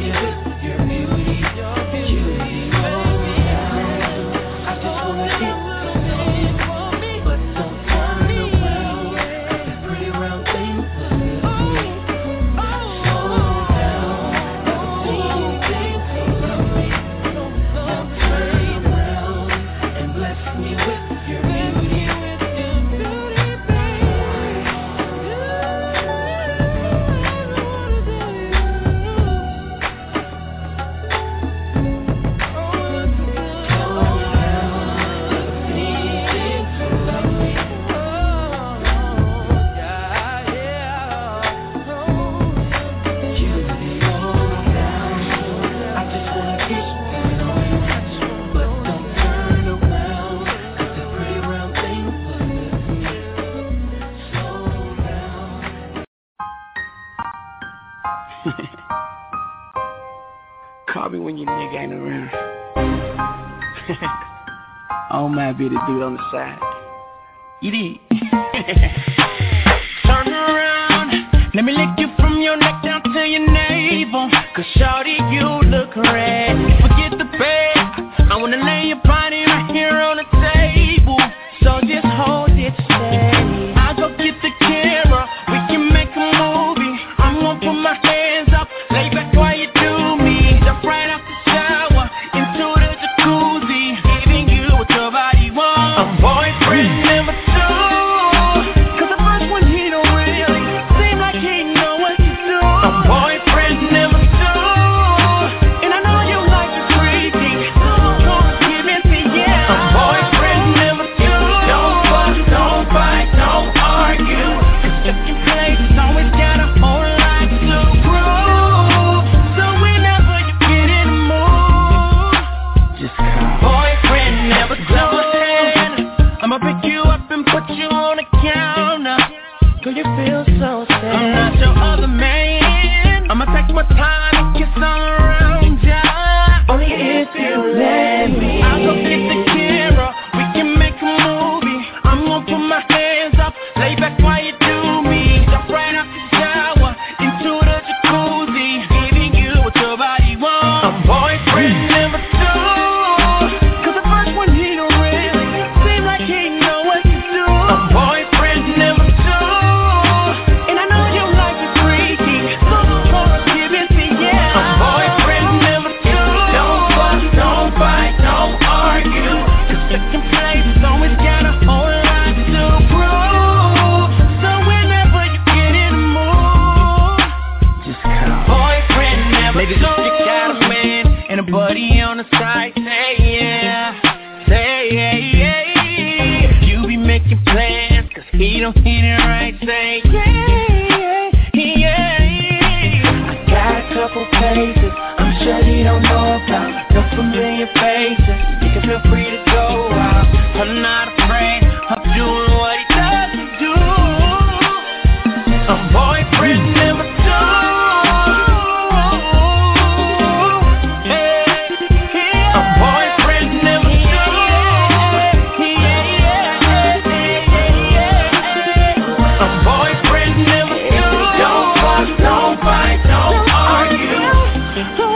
Call me when your nigga ain't around. I don't mind being the dude on the side. You did. Turn around, let me lick you from your neck down to your navel. Cause shawty, you look red. Forget the bed, I wanna lay your body right here on the table. So just hold it steady. I'll go get the camera, we can make a movie. I'm gonna put my hands up, lay back while you do me. Jump right out the shower, into the jacuzzi. Giving you what your body wants. I'm boyfriend number 2. Cause the first one he don't really seem like he know what to do. I'm boyfriend number 2. And I know you like it freaky, so come give it to you. I'm boyfriend number 2. Don't fuss, don't fight, don't argue. Cause second place is always got a whole lot to prove. So whenever you get in the mood, just call boyfriend number 2. I'ma pick you up and put you on the counter. Girl, you feel so sad. I'm not your other man. I'ma take my time and kiss all around ya. Only if you let me. I'll go get the camera, we can make a movie. I'm gonna put my hands up, lay back while you do me. Jump right out the shower, into the jacuzzi. Giving you what your body wants. I'm boyfriend number 2. Cause the first one he don't really seem like he know what to do. I'm boyfriend number 2. And I know you like it freaky, so come give it to you. I'm boyfriend number 2. Don't fuss, don't fight, don't argue. Cause second place is always got a whole lot to prove. So whenever you get in the mood, just call boyfriend number 2. Maybe just you got a man and a buddy on the side. Say yeah, say yeah. You be making plans cause he don't hit it right. Say yeah. I got a couple places I'm sure he don't know about. No familiar faces, you can feel free to go out. I'm not afraid of doing what he doesn't do. I'm boyfriend number 2. I'm boyfriend number 2. I'm boyfriend number 2. Don't fuss, don't fight, don't argue.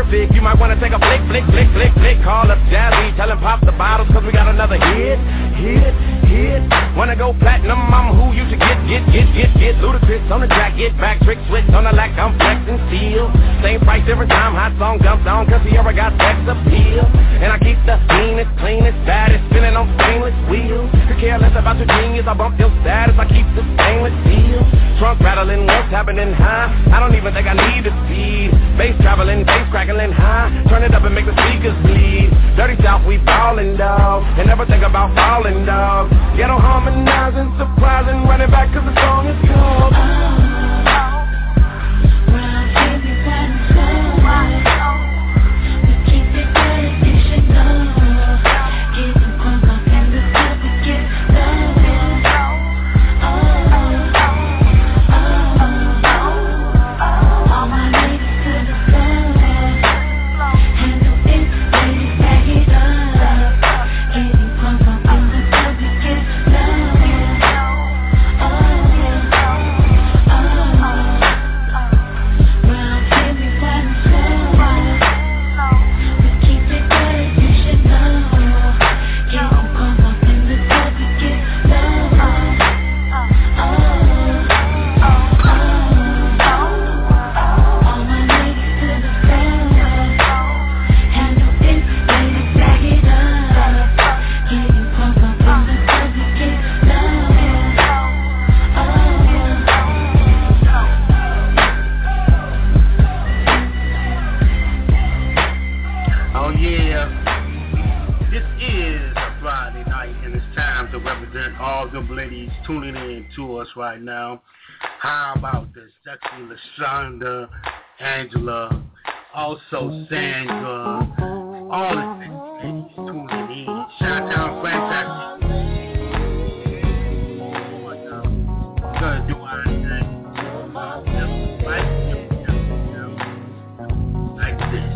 perfect. You might wanna take a flick. Call up Jazzy, tell him pop the bottles, cause we got another hit. Wanna go platinum, I'm who you should get. Ludacris on the track, get back, trick switch on the lack, I'm flexing steel. Same price, different time, hot song jumped on, cause he ever got sex appeal. And I keep the cleanest, baddest, spinning on stainless wheels. Could care less about your genius, I bump your status, I keep the stainless steel. Trunk rattling, what's happening high? I don't even think I need the speed. Bass traveling, bass crackling high. Turn it up and make the speakers bleed. Dirty South, we ballin', dog. And never think about falling, dog. Ghetto harmonizing, surprising, running back cause the song is called right now. How about this? Sexy LaShonda, Angela, also Sandra, all the sexy ladies tuning in. Chi-Town franchise. Gonna do our thing. Like this.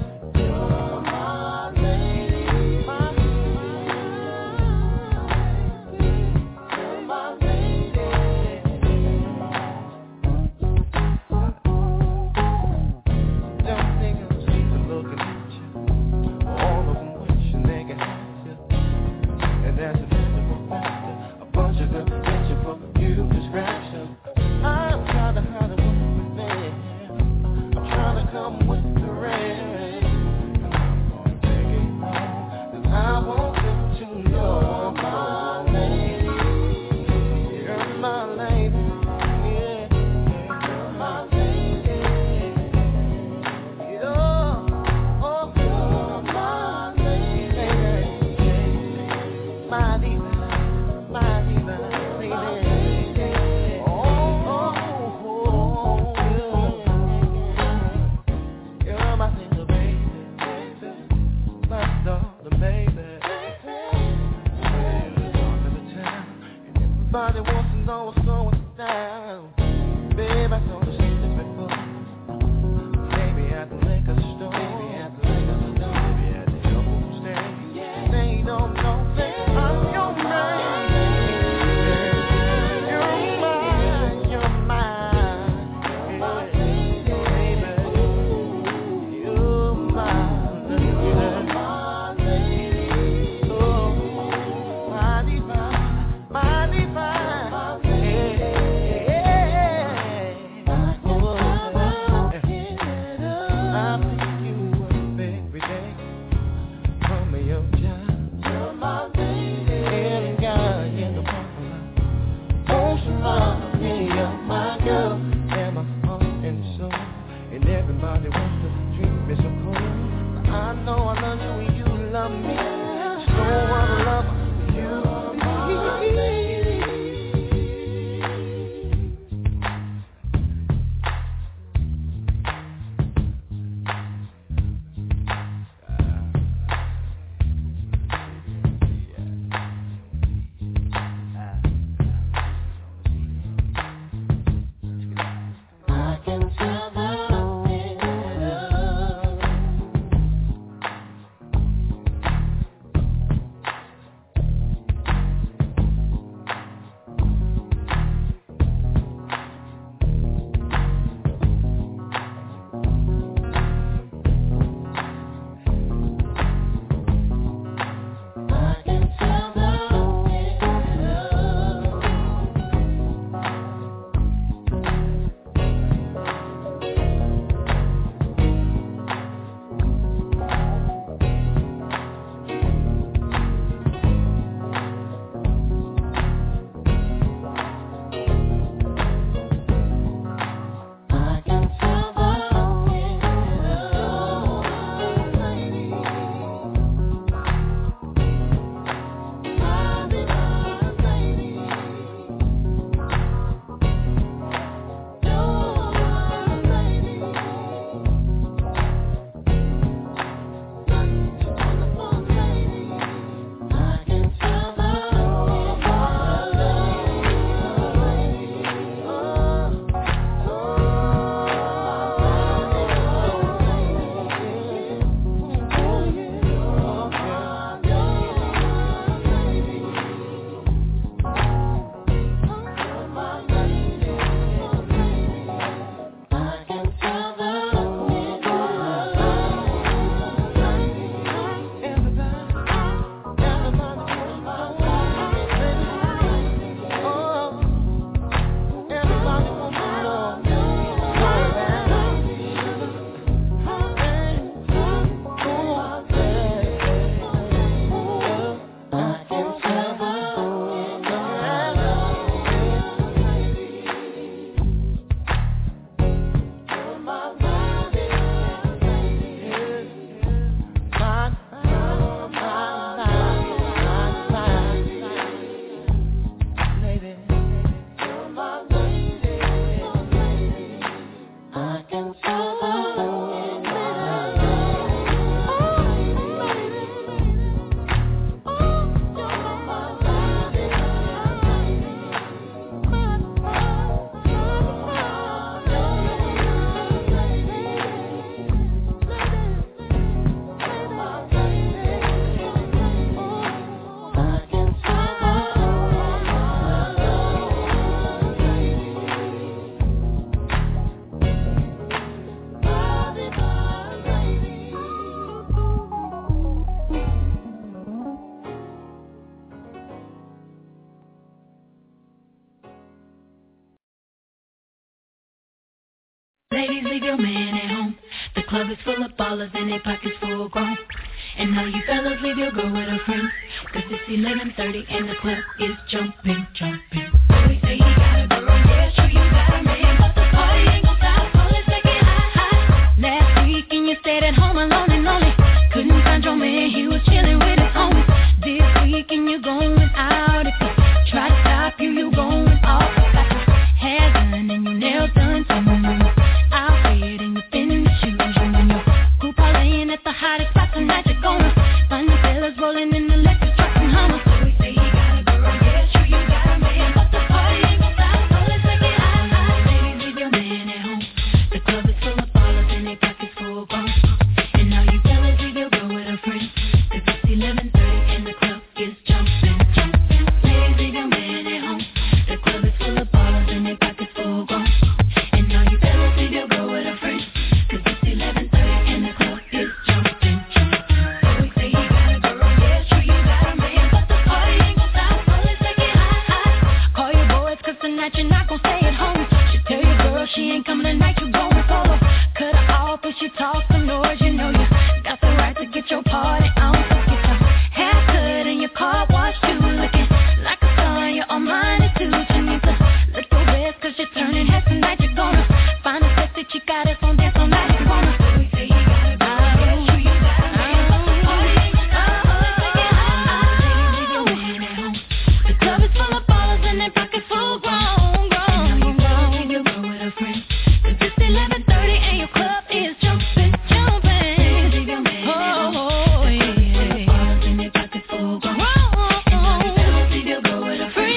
your man at home. The club is full of ballers and they pockets full grown. And now you fellas leave your girl with her friends, 'cause it's 11:30 and the club is jumping, jumping. We say you got a girl, yeah, sure you got a man, but the party ain't gon' stop, so let's take it high. Last weekend you stayed at home alone and lonely. Couldn't find your man, he was chilling with his homies. This weekend you going out. If you try to stop you, you going off. Got your hair done and your nails done too. Outfit and you spinning the shoes. You and your group all laying at the hottest spot tonight. You're gonna find the fellas rolling in the Lexus trucks and Hummers. So we say you got a girl, yeah, sure you got a man, but the party ain't gon' stop, so let's take it high. Ladies, leave your man at home. The club is full of ballers and they pockets full grown. And now you fellas leave your girl with her friends, 'cause it's 11:30 and the club is jumping, jumping. Ladies, leave your man at home. The club is full of ballers and they pockets full grown. And now you fellas leave your girl with her friends, 'cause it's 11:30 and the club is jumping, jumping. So we say you got a girl, yeah, sure you got a man, but the party ain't gon' stop, so let's take it high. Call your boys 'cause tonight you're not gon' stay at home. You tell your girl she ain't coming tonight, you going solo. Cut her off if she talks some noise, you know you got the right to get your party on. So get your haircut and your car wash too, looking like a star, you're all mine too. You need to look your best 'cause you're turning heads tonight. You're gonna find a sexy chick out that's on dance all night. If you wanna, we say you got a girl, yeah, sure you got a man, but the party ain't gon' stop, so let's take it high. Ladies, leave your man at home. The club is full of ballers and their pockets full grown, grown. And now you fellas leave your girl with her friends, 'cause it's 11:30 and your club is jumping, jumping. Ladies, leave your man at home. The club is full of ballers and their pockets full grown. And now you fellas leave your girl with her friends, 'cause it's 11:30 and the club is jumping, jumping.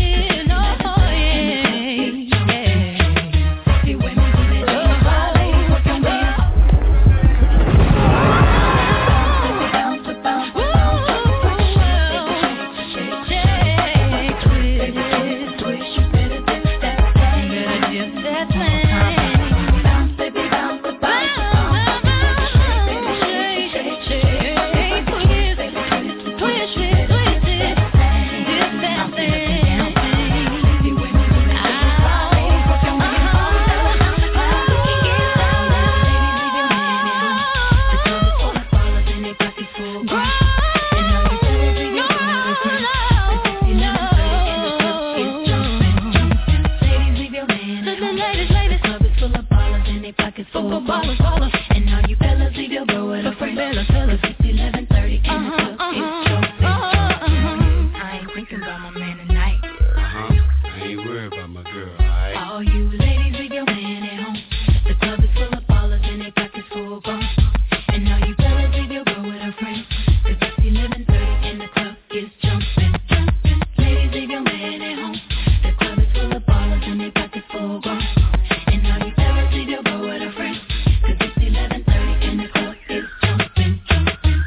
Sexy women do their thing, fly ladies work your man. Bounce it, bounce it, bounce it, bounce it, shake, shake, shake, twist, twist, you better dip that thing, better dip that thing. Bounce, baby, bounce it, bounce it, bounce it, shake, shake, shake, twist, twist, twist it, dip that thing. Sexy women do their thing, fly ladies work your man. Ladies, leave your man at home. The club is full of ballers and they pockets full grown. And now you fellas leave your girl with her friends, 'cause it's 11:30 and the club is jumping. I ain't thinking about my man tonight. I ain't worried about my girl, alright? All you ladies, leave your man at home. The club is full of ballers and they pockets full grown. And now you fellas leave your girl with her friends, 'cause it's 11:30 and the club is jumping, jumping. Ladies, leave your man at home. The club is full of ballers and they pockets full grown. And now you fellas leave your girl with her friends, 'cause it's 11:30 and the club is jumping, jumping.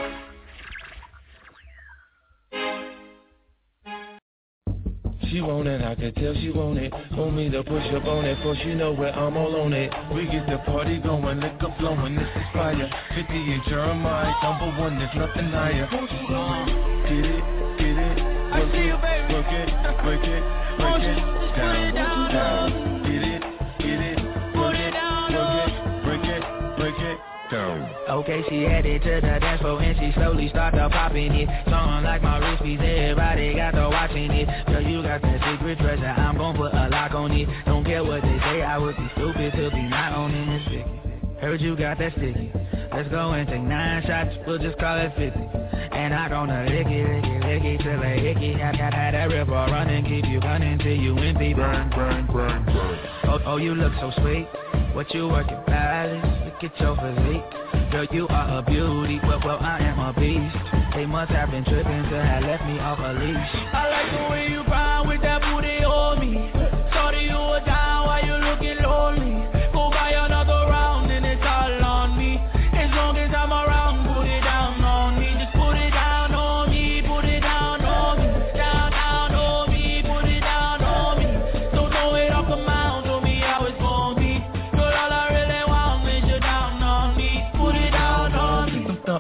She want it, I can tell she want it. Want me to push up on it, for she know where I'm all on it. We get the party going, liquor flowing, this is fire. 50 and Jeremiah, #1, there's nothing higher. Get it, work it, work it, break it, break it, down, down. Get it, work it, break it, break it, down. Okay, she headed to the dance floor and she slowly started popping it. Song like my wrist piece, everybody got to watching it. Girl, you got that secret treasure, I'm gon' put a lock on it. Don't care what they say, I would be stupid to be not owning this sticky. Heard you got that sticky. Let's go and take 9 shots, we'll just call it 50. And I gonna lick it till I hickey. I got that river running, keep you running till you empty. Burn, burn, burn, burn. Oh, you look so sweet. What you working, palace? Look at your physique. Girl, you are a beauty, well, I am a beast. They must have been tripping to have left me off a leash. I like the way you grind with that booty on me. Sorry you were down while you looking lonely. Go buy another round and it's all on me. As long as I'm around, put it down on me. Just put it down on me, put it down on me. Down, down on me, put it down on me. So throw it off the mound, show me how it's gonna be. Girl, all I really want is you down on me. Put it down on me.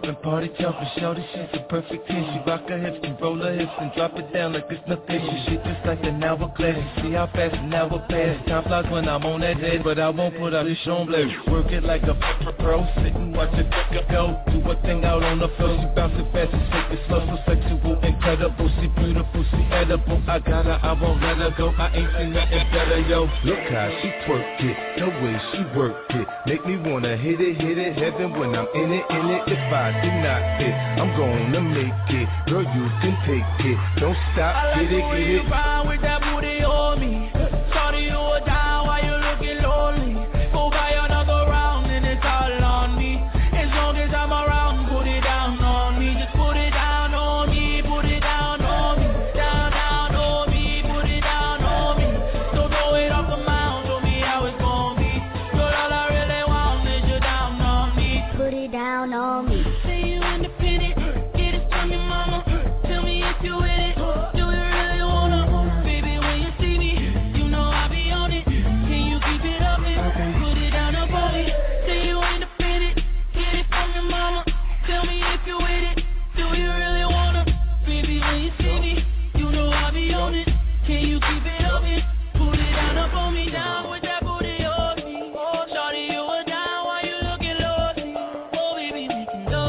and party jumping. Shorty, she's a perfect 10. She rock her hips and roll her hips and drop it down like it's nothing. She shit just like an hourglass. You see how fast an hour pass. Time flies when I'm on that head, but I won't put out this on blade. Work it like a pro, sit and watch it go. Do a thing out on the floor. She bounce it fast and shake it slow. So sexual, incredible. She beautiful, she edible. I got her, I won't let her go. I ain't seen nothing better, yo. Look how she twerk it, the way she worked it. Make me wanna hit it, heaven when I'm in it. If I deny it, I'm gonna make it. Girl, you can take it. Don't stop, get it, get it. Fine with that booty on me. Shorty, you are down while you looking lonely. Go buy another round and it's all on me. As long as I'm around, put it down on me. Just put it down on me, put it down on me. Down on me, put it down on me. So throw it off the mound, show me how it's gonna be. Girl, all I really want is you down on me. Put it down on me. Say you independent, get it from your mama. Tell me if you with it, do you really wanna? Baby, when you see me, you know I be on it. Can you keep it up and put it down on me? Say you independent, get it from your mama. Tell me if you with it, do you really wanna? Baby, when you see me, you know I be on it. Can you keep it up and put it down on me? Down with that booty on me. Oh, shorty, you are down while you looking lonely. Oh, baby, we can go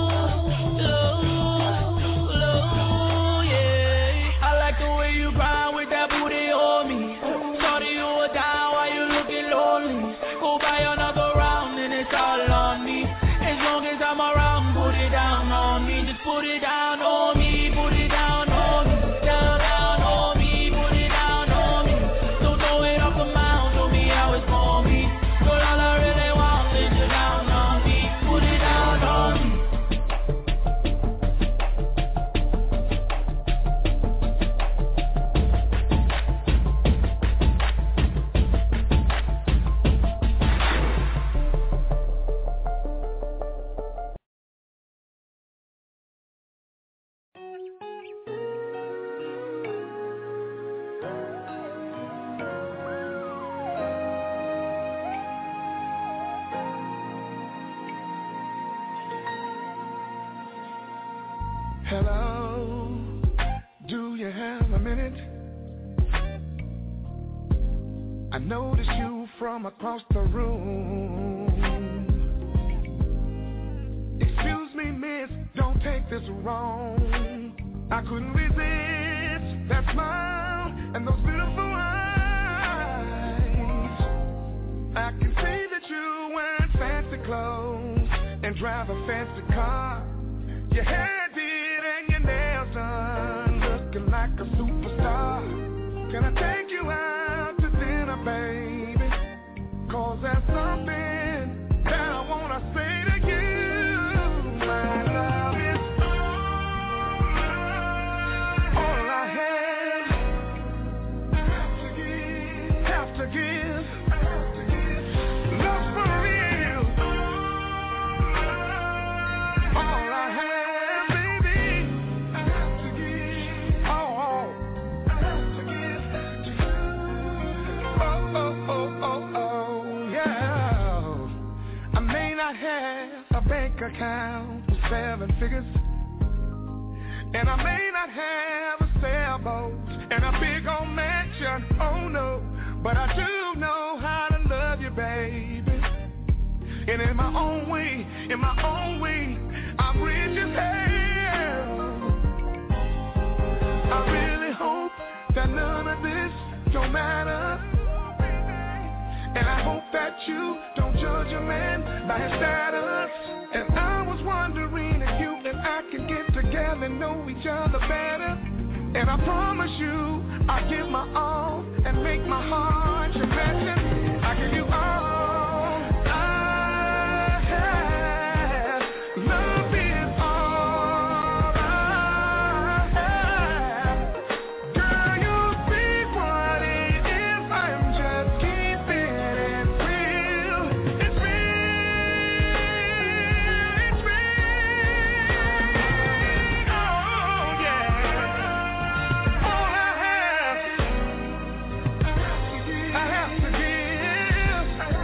low, yeah. I like the way you grind with that booty on me. Shorty, you are down while you looking lonely. Go buy another round and it's all on me. As long as I'm around, put it down on me. Just put it down on me, put it down on me. Down on me, put it down on me. So throw it off the mound, show me how it's gonna be. Girl, all I really want is you down on me. Put it down on me. Hello, do you have a minute? I noticed you from across the room. Excuse me, miss, don't take this wrong. I couldn't resist that smile and those beautiful eyes. I can see that you wear fancy clothes and drive a fancy car. Your hair did and your nails done, looking like a superstar. Can I take you out to dinner, baby? 'Cause there's something that I wanna say to you. My love is all I have to give. Love for real. All I have, baby, I have to give. Oh, I have to give to you. Oh, yeah. I may not have a bank account with 7 figures, and I may not have a sailboat and a big old mansion, oh no, but I do know how to love you, baby. And in my own way, I'm rich as hell. I really hope that none of this don't matter. And I hope that you don't judge a man by his status. And I was wondering if you and I can get together and know each other better. And I promise you, I'll give my all and make my heart your mansion. I give you all I have. Love is all I have. Girl, you'll see what it is. I'm just keeping it real. It's real. It's real. Oh, yeah. All I have to give.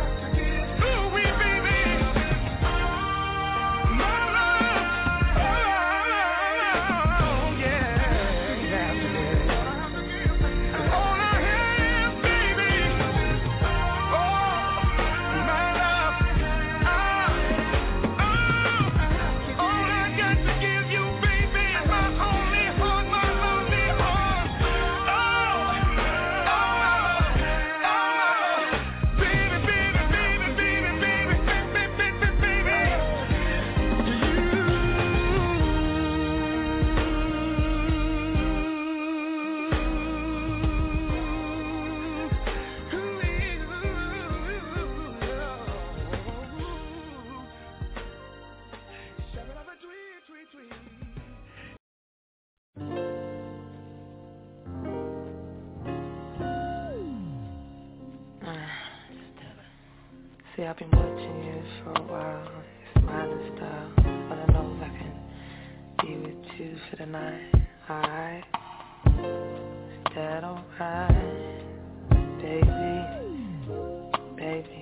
See, I've been watching you for a while, your smiling style, but I know I can be with you for the night, alright? Is that alright, baby, baby?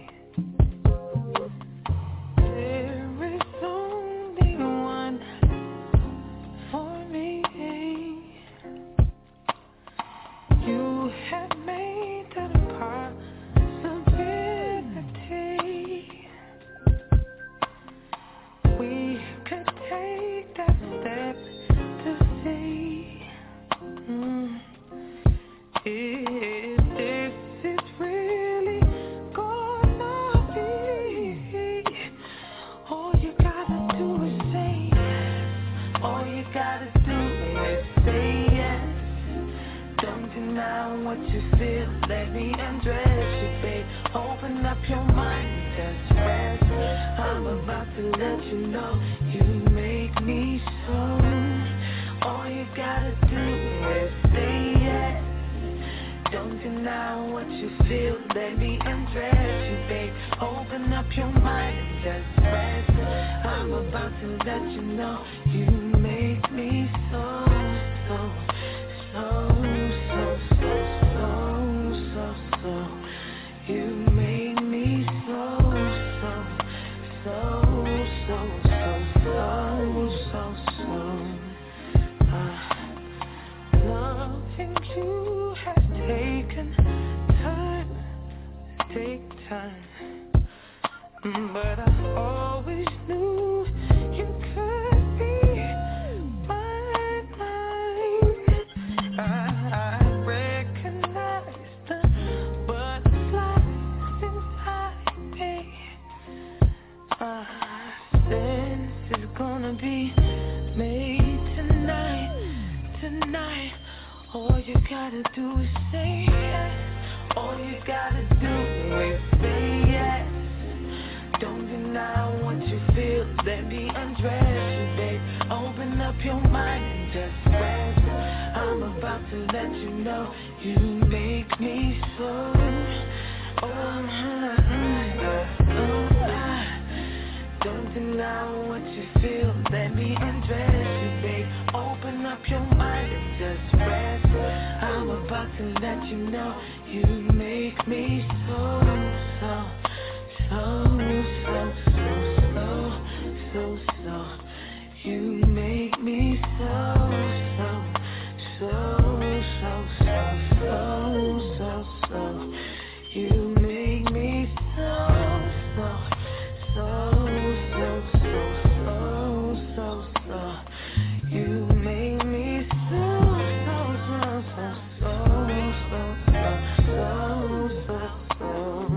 There is only one for me. You have made that a possibility. We could take that step to see if this is really gonna be. All you gotta do is say yes. All you gotta do is say yes. Don't deny what you feel. Let me undress you, babe. Open up your mind and just rest. I'm about to let you know you make me so. All you gotta do is say yes. Don't deny what you feel. Let me undress you, babe. Open up your mind and just rest. I'm about to let you know you make me so, so, so, so, so, so, so, so. You made me so, so, so, so, so, so, so, so. Loving you has taken time, but I always knew you could be mine. I recognize the butterflies inside me. Sense is gonna be made tonight. All you gotta do is say yes. All you gotta do is say yes. Don't deny what you feel. Let me undress you, babe. Open up your mind and just rest. I'm about to let you know you make me so. Don't deny what you feel. Let me undress you, babe. Open up your mind and just rest. I'm about to let you know you make me so, so, so, so, so, so, so. You make me so, so, so, so, so, so, so. You make me so, so, so, so, so, so, so. You make me so, so, so, so, so, so, so, so, so.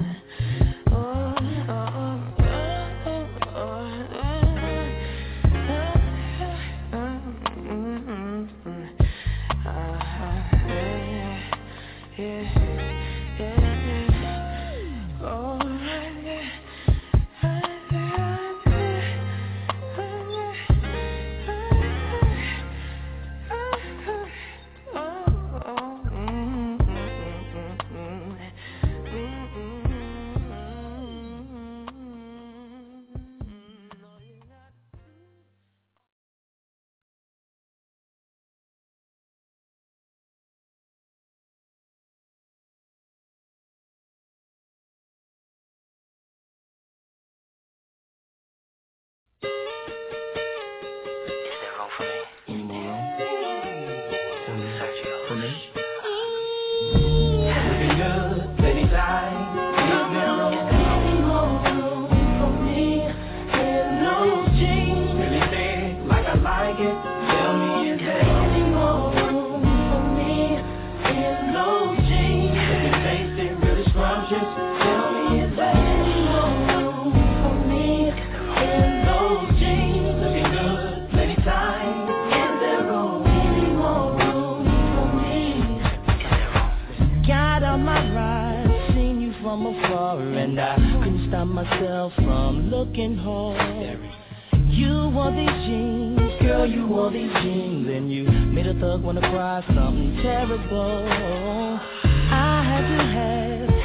Myself from looking hard. You wore these jeans, girl, you wore these jeans, and you made a thug wanna cry something terrible. I had to have you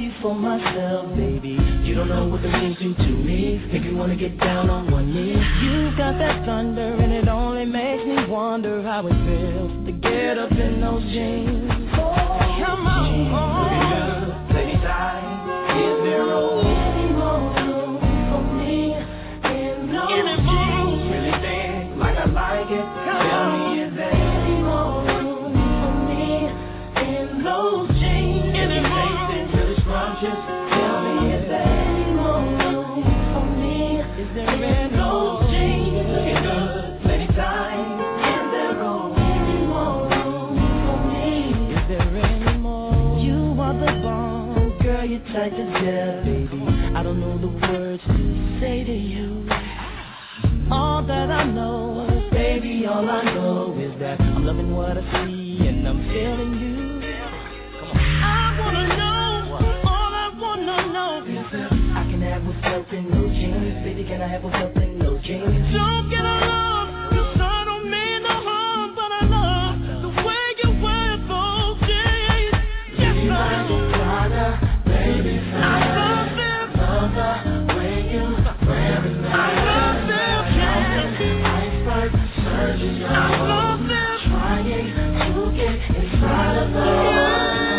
you for myself, baby. You don't know what the means to me. If you wanna get down on one knee, you got that thunder, and it only makes me wonder how it feels to get up in those jeans. Come on, play me tight. Is there any more room for me in those jeans? Really think like I like it. Tell me, is there any more room for me in those jeans? If you taste it really scrumptious, tell me, is there any more room for me in those jeans? Looking good, plenty time. Is there any more room for me? Is there any more? You are the bomb, girl, you're tight to death, baby. I don't know the words to say to you. All that I know, baby, all I know is that I'm loving what I see and I'm feeling you. I wanna know, all I wanna know is that I can have without in no jeans. Baby, can I have without in no jeans? Don't get along, 'cause I don't mean no harm, but I love the way you wear those jeans. Yes, I do. Baby, I love them. Love the way you wear them. I love them. Iceberg surges on. I love them. Trying to get inside of them.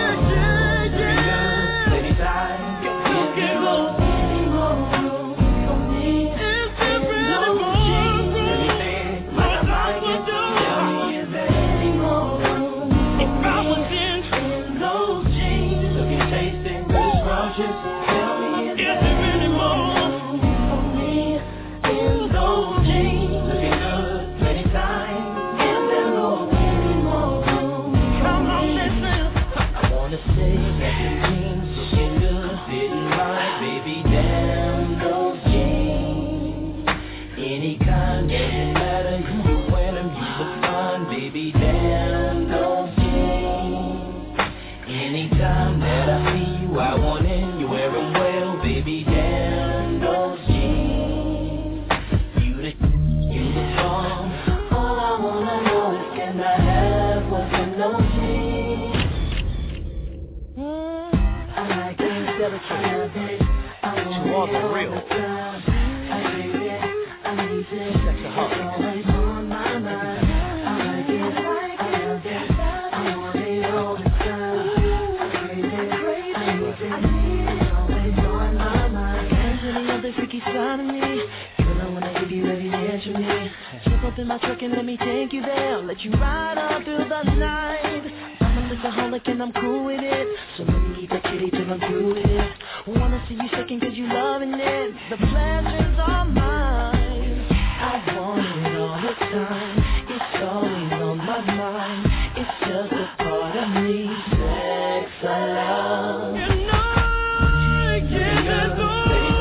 In my truck and let me take you there. Let you ride on through the night. I'm a litaholic and I'm cool with it. So let me eat that kitty till I'm through with it. Wanna see you shaking 'cause you loving it. The pleasures are mine. I want it all the time. It's always on my mind. It's just a part of me. Sex I love. You know I can't do.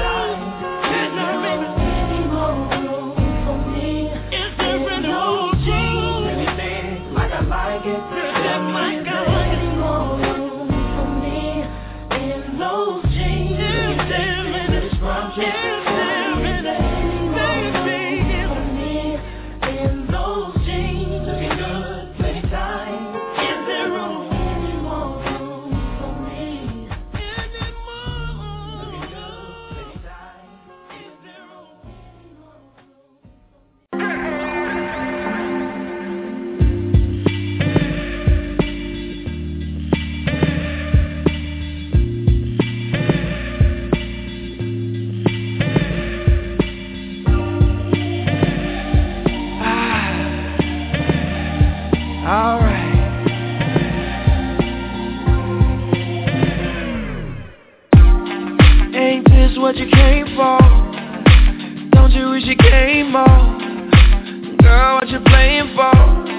What you came for? Don't you wish you came more? Girl, what you playing for?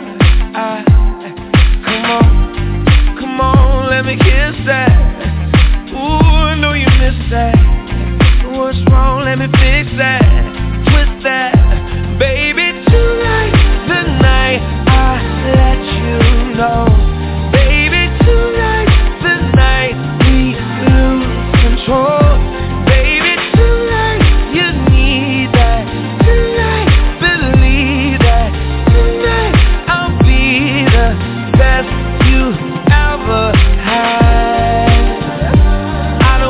Come on, let me kiss that. Ooh, I know you miss that. What's wrong? Let me fix that. Twist that, baby. Tonight, the night I let you know. Baby, tonight, the night we lose control. Best you ever had. I don't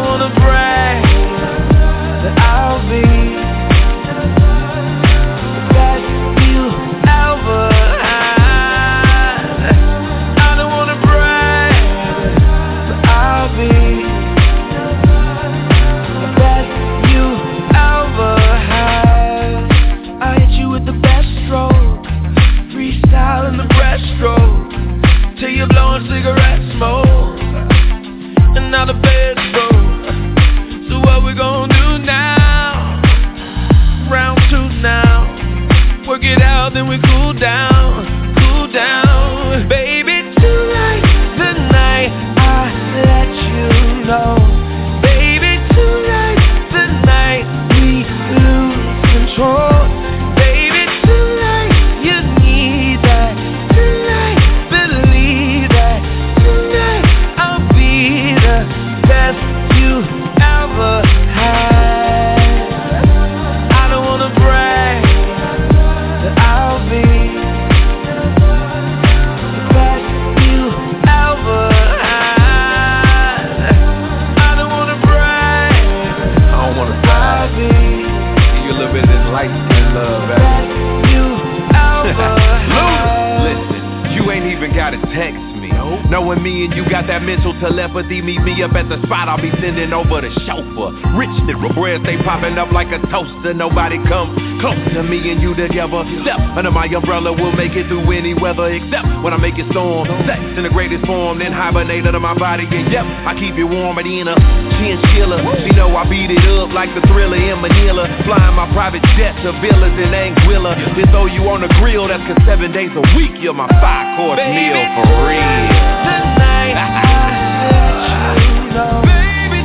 it out, then we cool down, baby. Tonight, the night I let you know, baby. Tonight, the night we lose control. Text me, knowing me and you got that mental telepathy. Meet me up at the spot, I'll be sending over the chauffeur. Rich nigga, bread stay popping up like a toaster. Nobody come close to me and you together. Step under my umbrella, we'll make it through any weather, except when I make it storm. Sex in the greatest form, then hibernate under my body. And yep, I keep it warm at Ina, chinchilla. She know I beat it up like the Thriller in Manila. Flying my private jet to villas in Anguilla. Just throw you on the grill, that's 'cause 7 days a week you're my 5-course meal for real. Tonight, baby,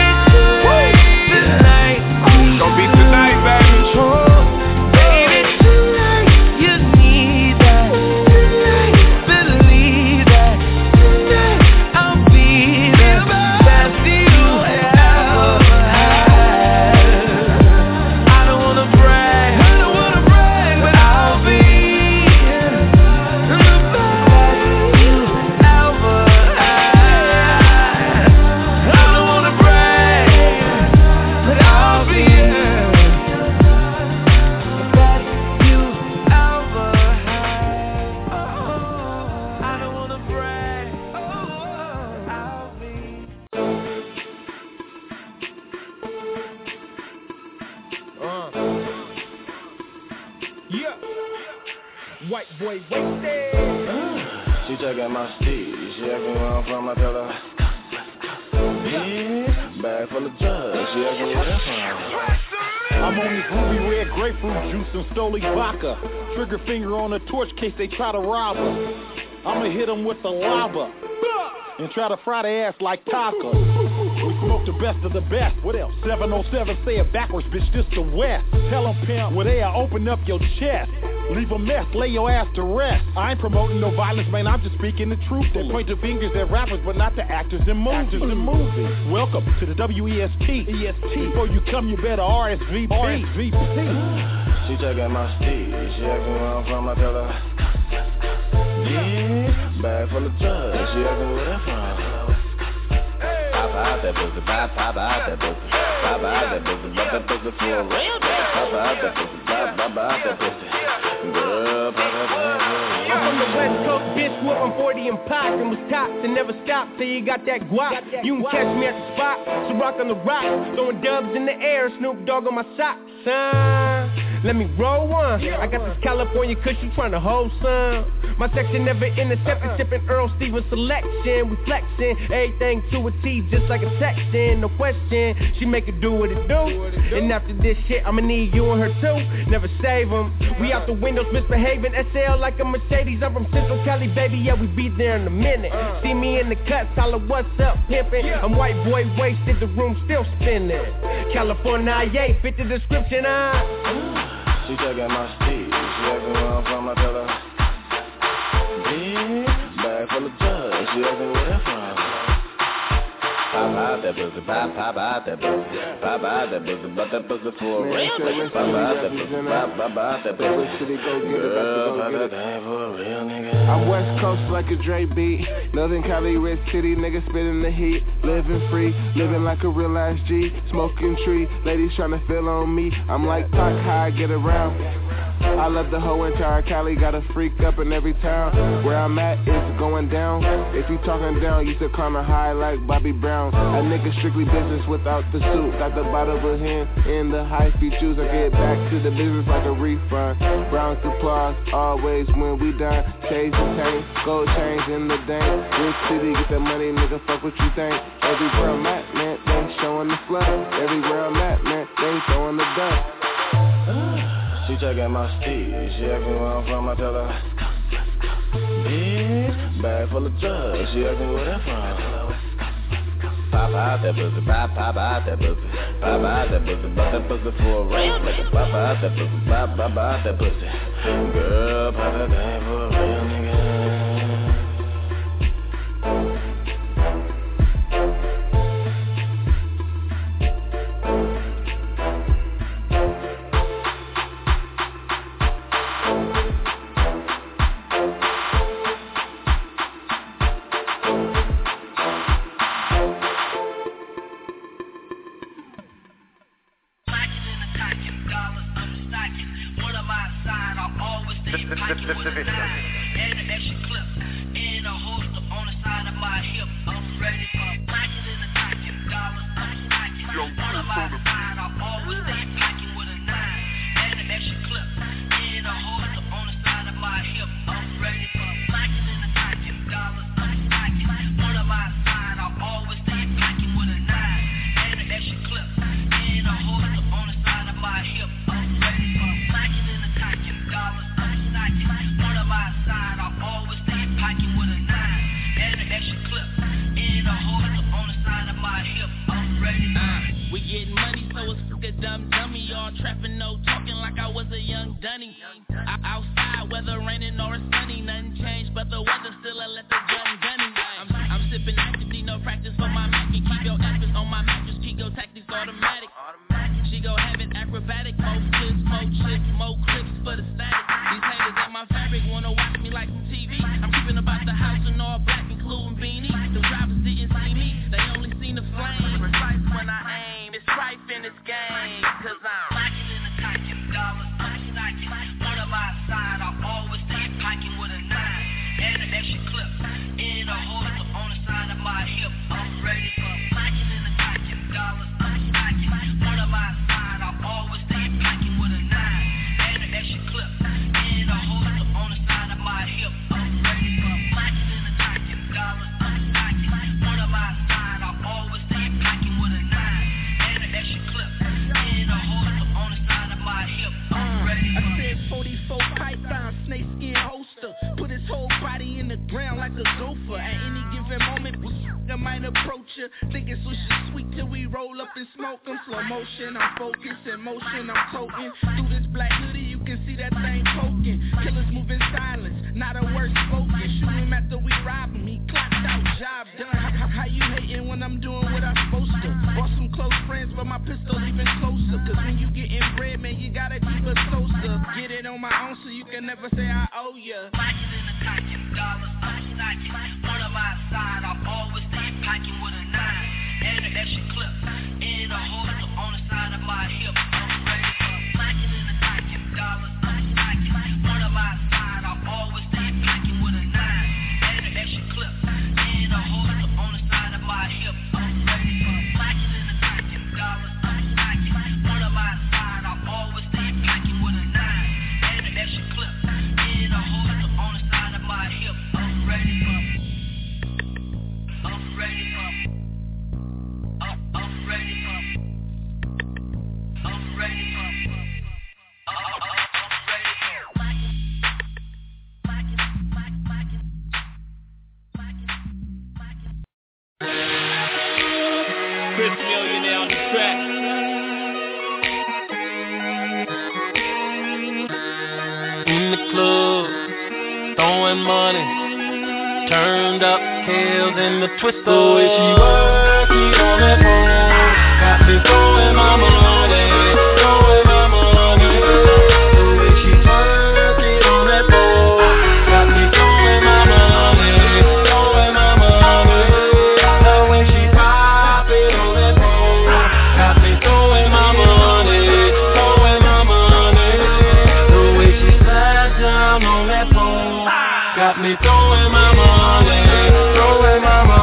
tonight, gonna be tonight, baby. Baby, tonight, you need that. Tonight, believe that. Tonight, I'll be the best you ever had. I don't wanna brag, but I'll be the best you ever had. I don't wanna brag, but I'll be the best you ever had. I don't wanna brag, I'll be. Yeah, white boy wasted. She checking my steez. She asking where I'm from. I tell her, yeah, bag full of drugs. She asking where I'm from. I'm on this ruby red grapefruit juice and Stoli vodka. Trigger finger on the torch case they try to rob us. I'ma hit them with the lava and try to fry their ass like tacos. We smoke the best of the best. What else? 707, say it backwards, bitch, this the West. Tell them pimp, well they open up your chest. Leave a mess, lay your ass to rest. I ain't promoting no violence, man, I'm just speaking the truth. They point the fingers at rappers, but not the actors in movies. Welcome to the WEST. Before you come, you better RSVP. She checking my steez. She asking where I'm from. I tell her, yeah, bag full of drugs. She asking where I'm from. Pop out that pussy, pop out that pussy, pop out that pussy, pop that pussy for a real nigga. Pop out that pussy, pop out that pussy, girl, pop out that pussy. I'm from the West Coast, bitch, whooping 40 and pots and was tops and never stopped till you got that guap. You can catch me at the spot, so rock on the rock, throwing dubs in the air, Snoop Dogg on my socks, son. Let me roll one. I got this California cushion tryna hold some. My section never intercepted, sipping Earl Stevens selection. We flexing, everything to a T, just like a section. No question, she make it do what it do. And after this shit, I'ma need you and her too. Never save them. We out the windows misbehaving. SL like a Mercedes. I'm from Central Cali, baby. Yeah, we be there in a minute. See me in the cuts, holla, what's up, pimpin'? I'm white boy wasted, the room still spinning. California, yeah, fit the description. She checking my steez. She asking where I'm from. I tell her, yeah, bag full of drugs. She asking where I'm from. Pop out that pussy, pop out that pussy, pop out that pussy, but that pussy for a real nigga. Pop out that pussy, pop out that pussy, girl, pop that thing for a real nigga. I'm West Coast like a Dre beat. Northern Cali, Red City, niggas spitting the heat. Living free, living like a real ass G. Smoking tree, ladies tryna feel on me. I'm like Pac, how I get around. I love the whole entire Cali, got a freak up in every town. Where I'm at is going down. If you talking down, you should climb high like Bobby Brown. A nigga strictly business without the suit. Got the bottle of him in the high feet shoes. I get back to the business like a refund. Brown applause, always when we done. Chase the tank, gold chains in the dang. Rich city, get the money, nigga, fuck what you think. Everywhere I'm at, man, they showing the flood. Everywhere I'm at, man, they throwing the dust. She She checking my steed. She asking where I'm from, I tell her, bitch, bag full of drugs. She asking where that from. Pop out that pussy, pop out that pussy, pop out that pussy, pop that pussy for a real nigga. Pop out that pussy, pop out that pussy. Girl, pop that thing for a real nigga. Twist the way she work it on that phone, got me throwing my money, throwing my money. The way she work it on that phone, got me throwing my money, throwing my money. The way she pop it on that phone, got me throwing my money, throwing my money. The way she slide down on that phone, got me throwing my money, throwing my money.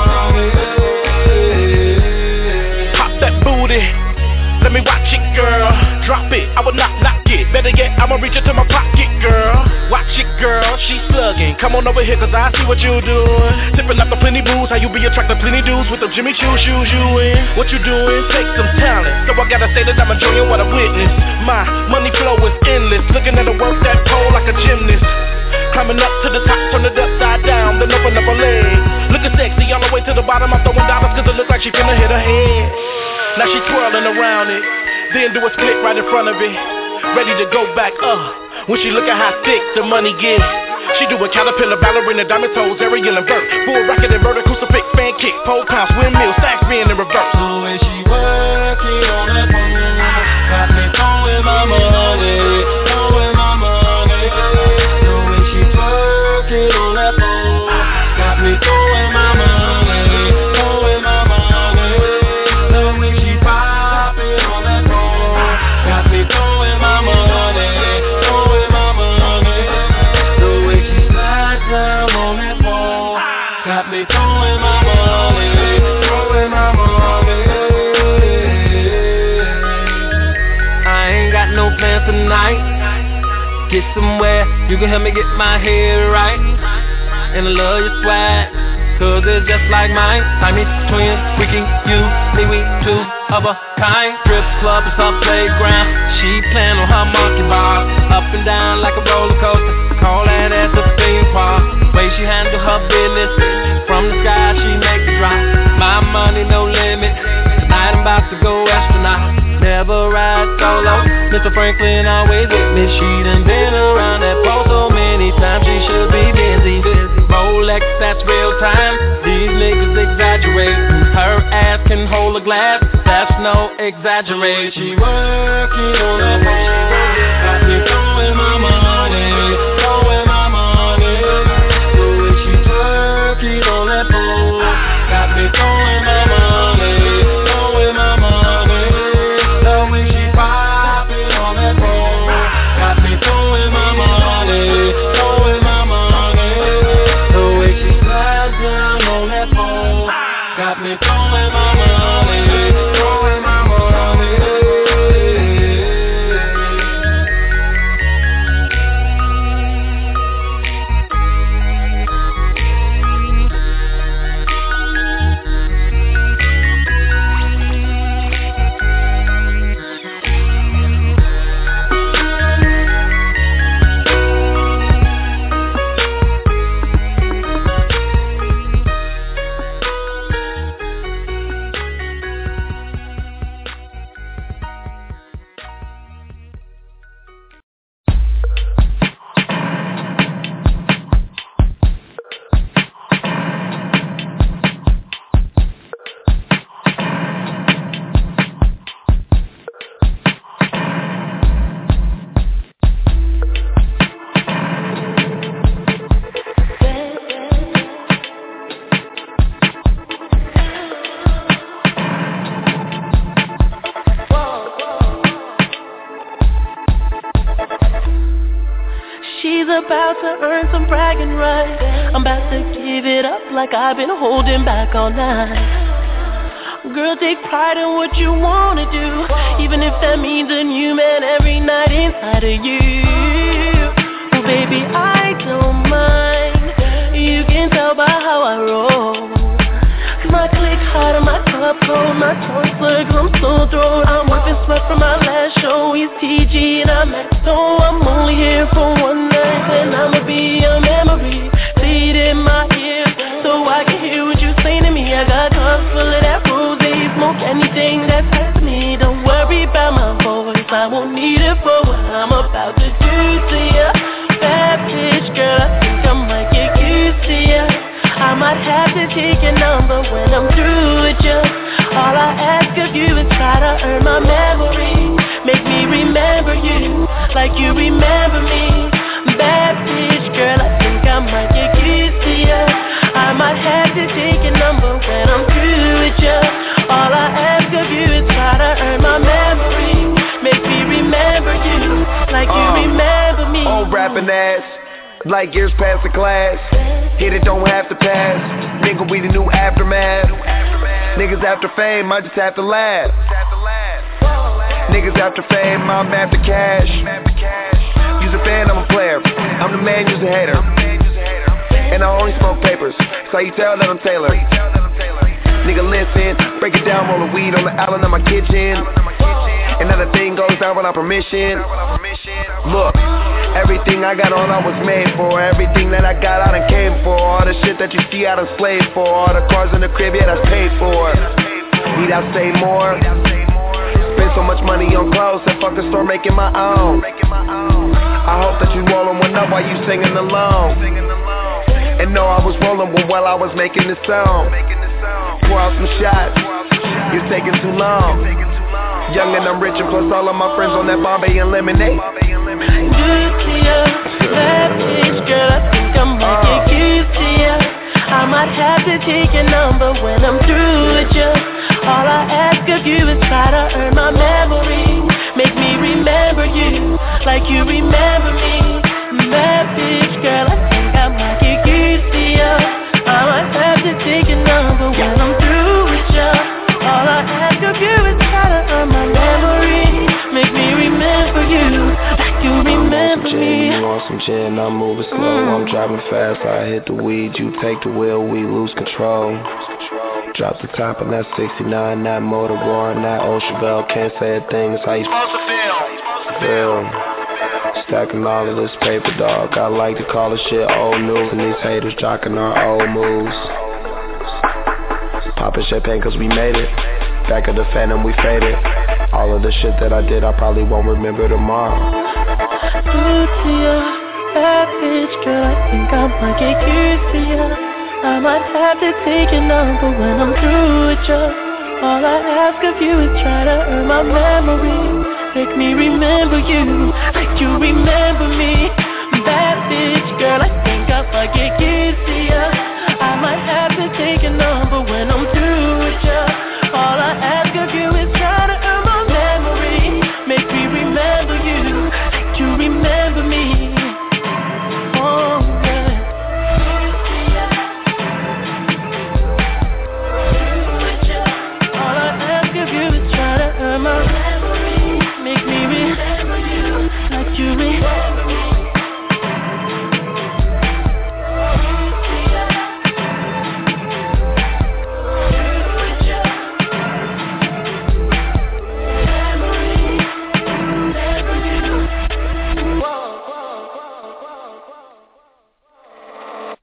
Let me watch it, girl. Drop it, I will not knock it. Better yet, I'ma reach into my pocket, girl. Watch it, girl, she slugging. come on over here, cause I see what you doing. Tipping up the plenty booze, how you be attracting plenty dudes with the Jimmy Choo shoes you in. What you doing? Take some talent. So I gotta say that I'm enjoying what I witnessed. My money flow is endless. Looking at her work that pole like a gymnast. Climbing up to the top, turn it upside down, then open up her legs. Looking sexy all the way to the bottom, I'm throwing dollars cause it looks like she finna hit her head. Now she twirling around it, then do a split right in front of it. Ready to go back up, when she look at how thick the money get. She do a caterpillar, ballerina, diamond toes, aerial and vert. Full racket and murder, crucifix, fan kick, pole pounce, windmill, stack spin in reverse. The way she working on that pole, got me throwing my money, throwing my money. The way she working on that pole, got me throwing my money, throwing my money. The way she popping on that pole, got me throwing my money, throwing my money. The way she slides down on that pole, got me throwing my money, throwing my money. I ain't got no plans tonight. Get somewhere, you can help me get my head right. And I love your swag, cause it's just like mine. Siamese twins, Ricky, you, me, we two of a kind. Strip club is her playground. She playing on her monkey bar, up and down like a roller coaster. Call that ass a theme park. Way she handle her business, from the sky she make it drop. My money no limit, tonight I'm about to go astronaut. Never ride solo, Mr. Franklin always with me. She done been around that pole so many times, she should be busy. Rolex, that's real time, these niggas exaggerate. Her ass can hold a glass, that's no exaggerate. She working on that pole, got me throwing my money, throwing my money. The way she working on that pole, got me throwing my money, throwing my money. The way she popping on that pole, got me throwing my money, throwing my money. The way she slides down on that pole, got me throwing my money, throwing my money. Like I've been holding back all night. Girl, take pride in what you wanna do, even if that means a new man every night inside of you. Well, baby, I don't mind. You can tell by how I roll. My click hot and my cup cold, my tongue slurs, I'm so thrown. I'm wiping sweat from my last show. He's TG and I'm at so I'm only here for one night, and I'ma be a memory. Say it in my ear, so I can hear what you say to me. I got cups full of that rose, smoke anything that touches me. Don't worry about my voice, I won't need it for what I'm about to do to ya. Bad bitch, girl, I think I might get used to ya. I might have to take your number when I'm through with ya. All I ask of you is try to earn my memory. Make me remember you like you remember me. Bad bitch, girl, I think I might get used to ya. I might have to take your number when I'm through with ya. All I ask of you is try to earn my memory. Make me remember you like you remember me. Old rapping ass, like years past the class. Hit it, don't have to pass. Nigga, we the new aftermath. Niggas after fame, I just have to laugh. Niggas after fame, I'm after cash. You's a fan, I'm a player. I'm the man, you's a hater. and I only smoke papers. So you tell that I'm Taylor. Nigga, listen, break it down, roll the weed on the island of my kitchen. And now the thing goes down without permission. Look, everything I got on I was made for. Everything that I got I done came for. All the shit that you see I done slaved for. All the cars in the crib, yeah, that's paid for. Need I say more? Spend so much money on clothes and fuck the store making my own. I hope that you rolling one up while you singing along. And know I was rolling one while I was making this song. Pour out some shots, you're taking too long. Young and I'm rich and plus all of my friends on that Bombay and lemonade. Good to you, bad bitch, girl, I think I might get used to you. I might have to take your number when I'm through with you. All I ask of you is try to earn my memory. Make me remember you like you remember me. Bad bitch, girl, I think I might get used to you. I might have to take your number when I'm through with you. All I ask of you is try to earn my memory. Make me remember you like you remember me. You want some gin, I'm moving slow. I'm driving fast, I hit the weed. You take the wheel, we lose control. Drop the top on that 69, that motor roaring, that Ocean Bell. Can't say a thing, it's how you supposed to feel. Stacking all of this paper, dog. I like to call this shit old news. And these haters jocking our old moves. Popping champagne cause we made it. Back of the Phantom, we faded. All of the shit that I did, I probably won't remember tomorrow. Good to you, bad bitch, girl, I think I might get used to you. I might have to take your number when I'm through with you. All I ask of you is try to earn my memory. Make me remember you like you remember me.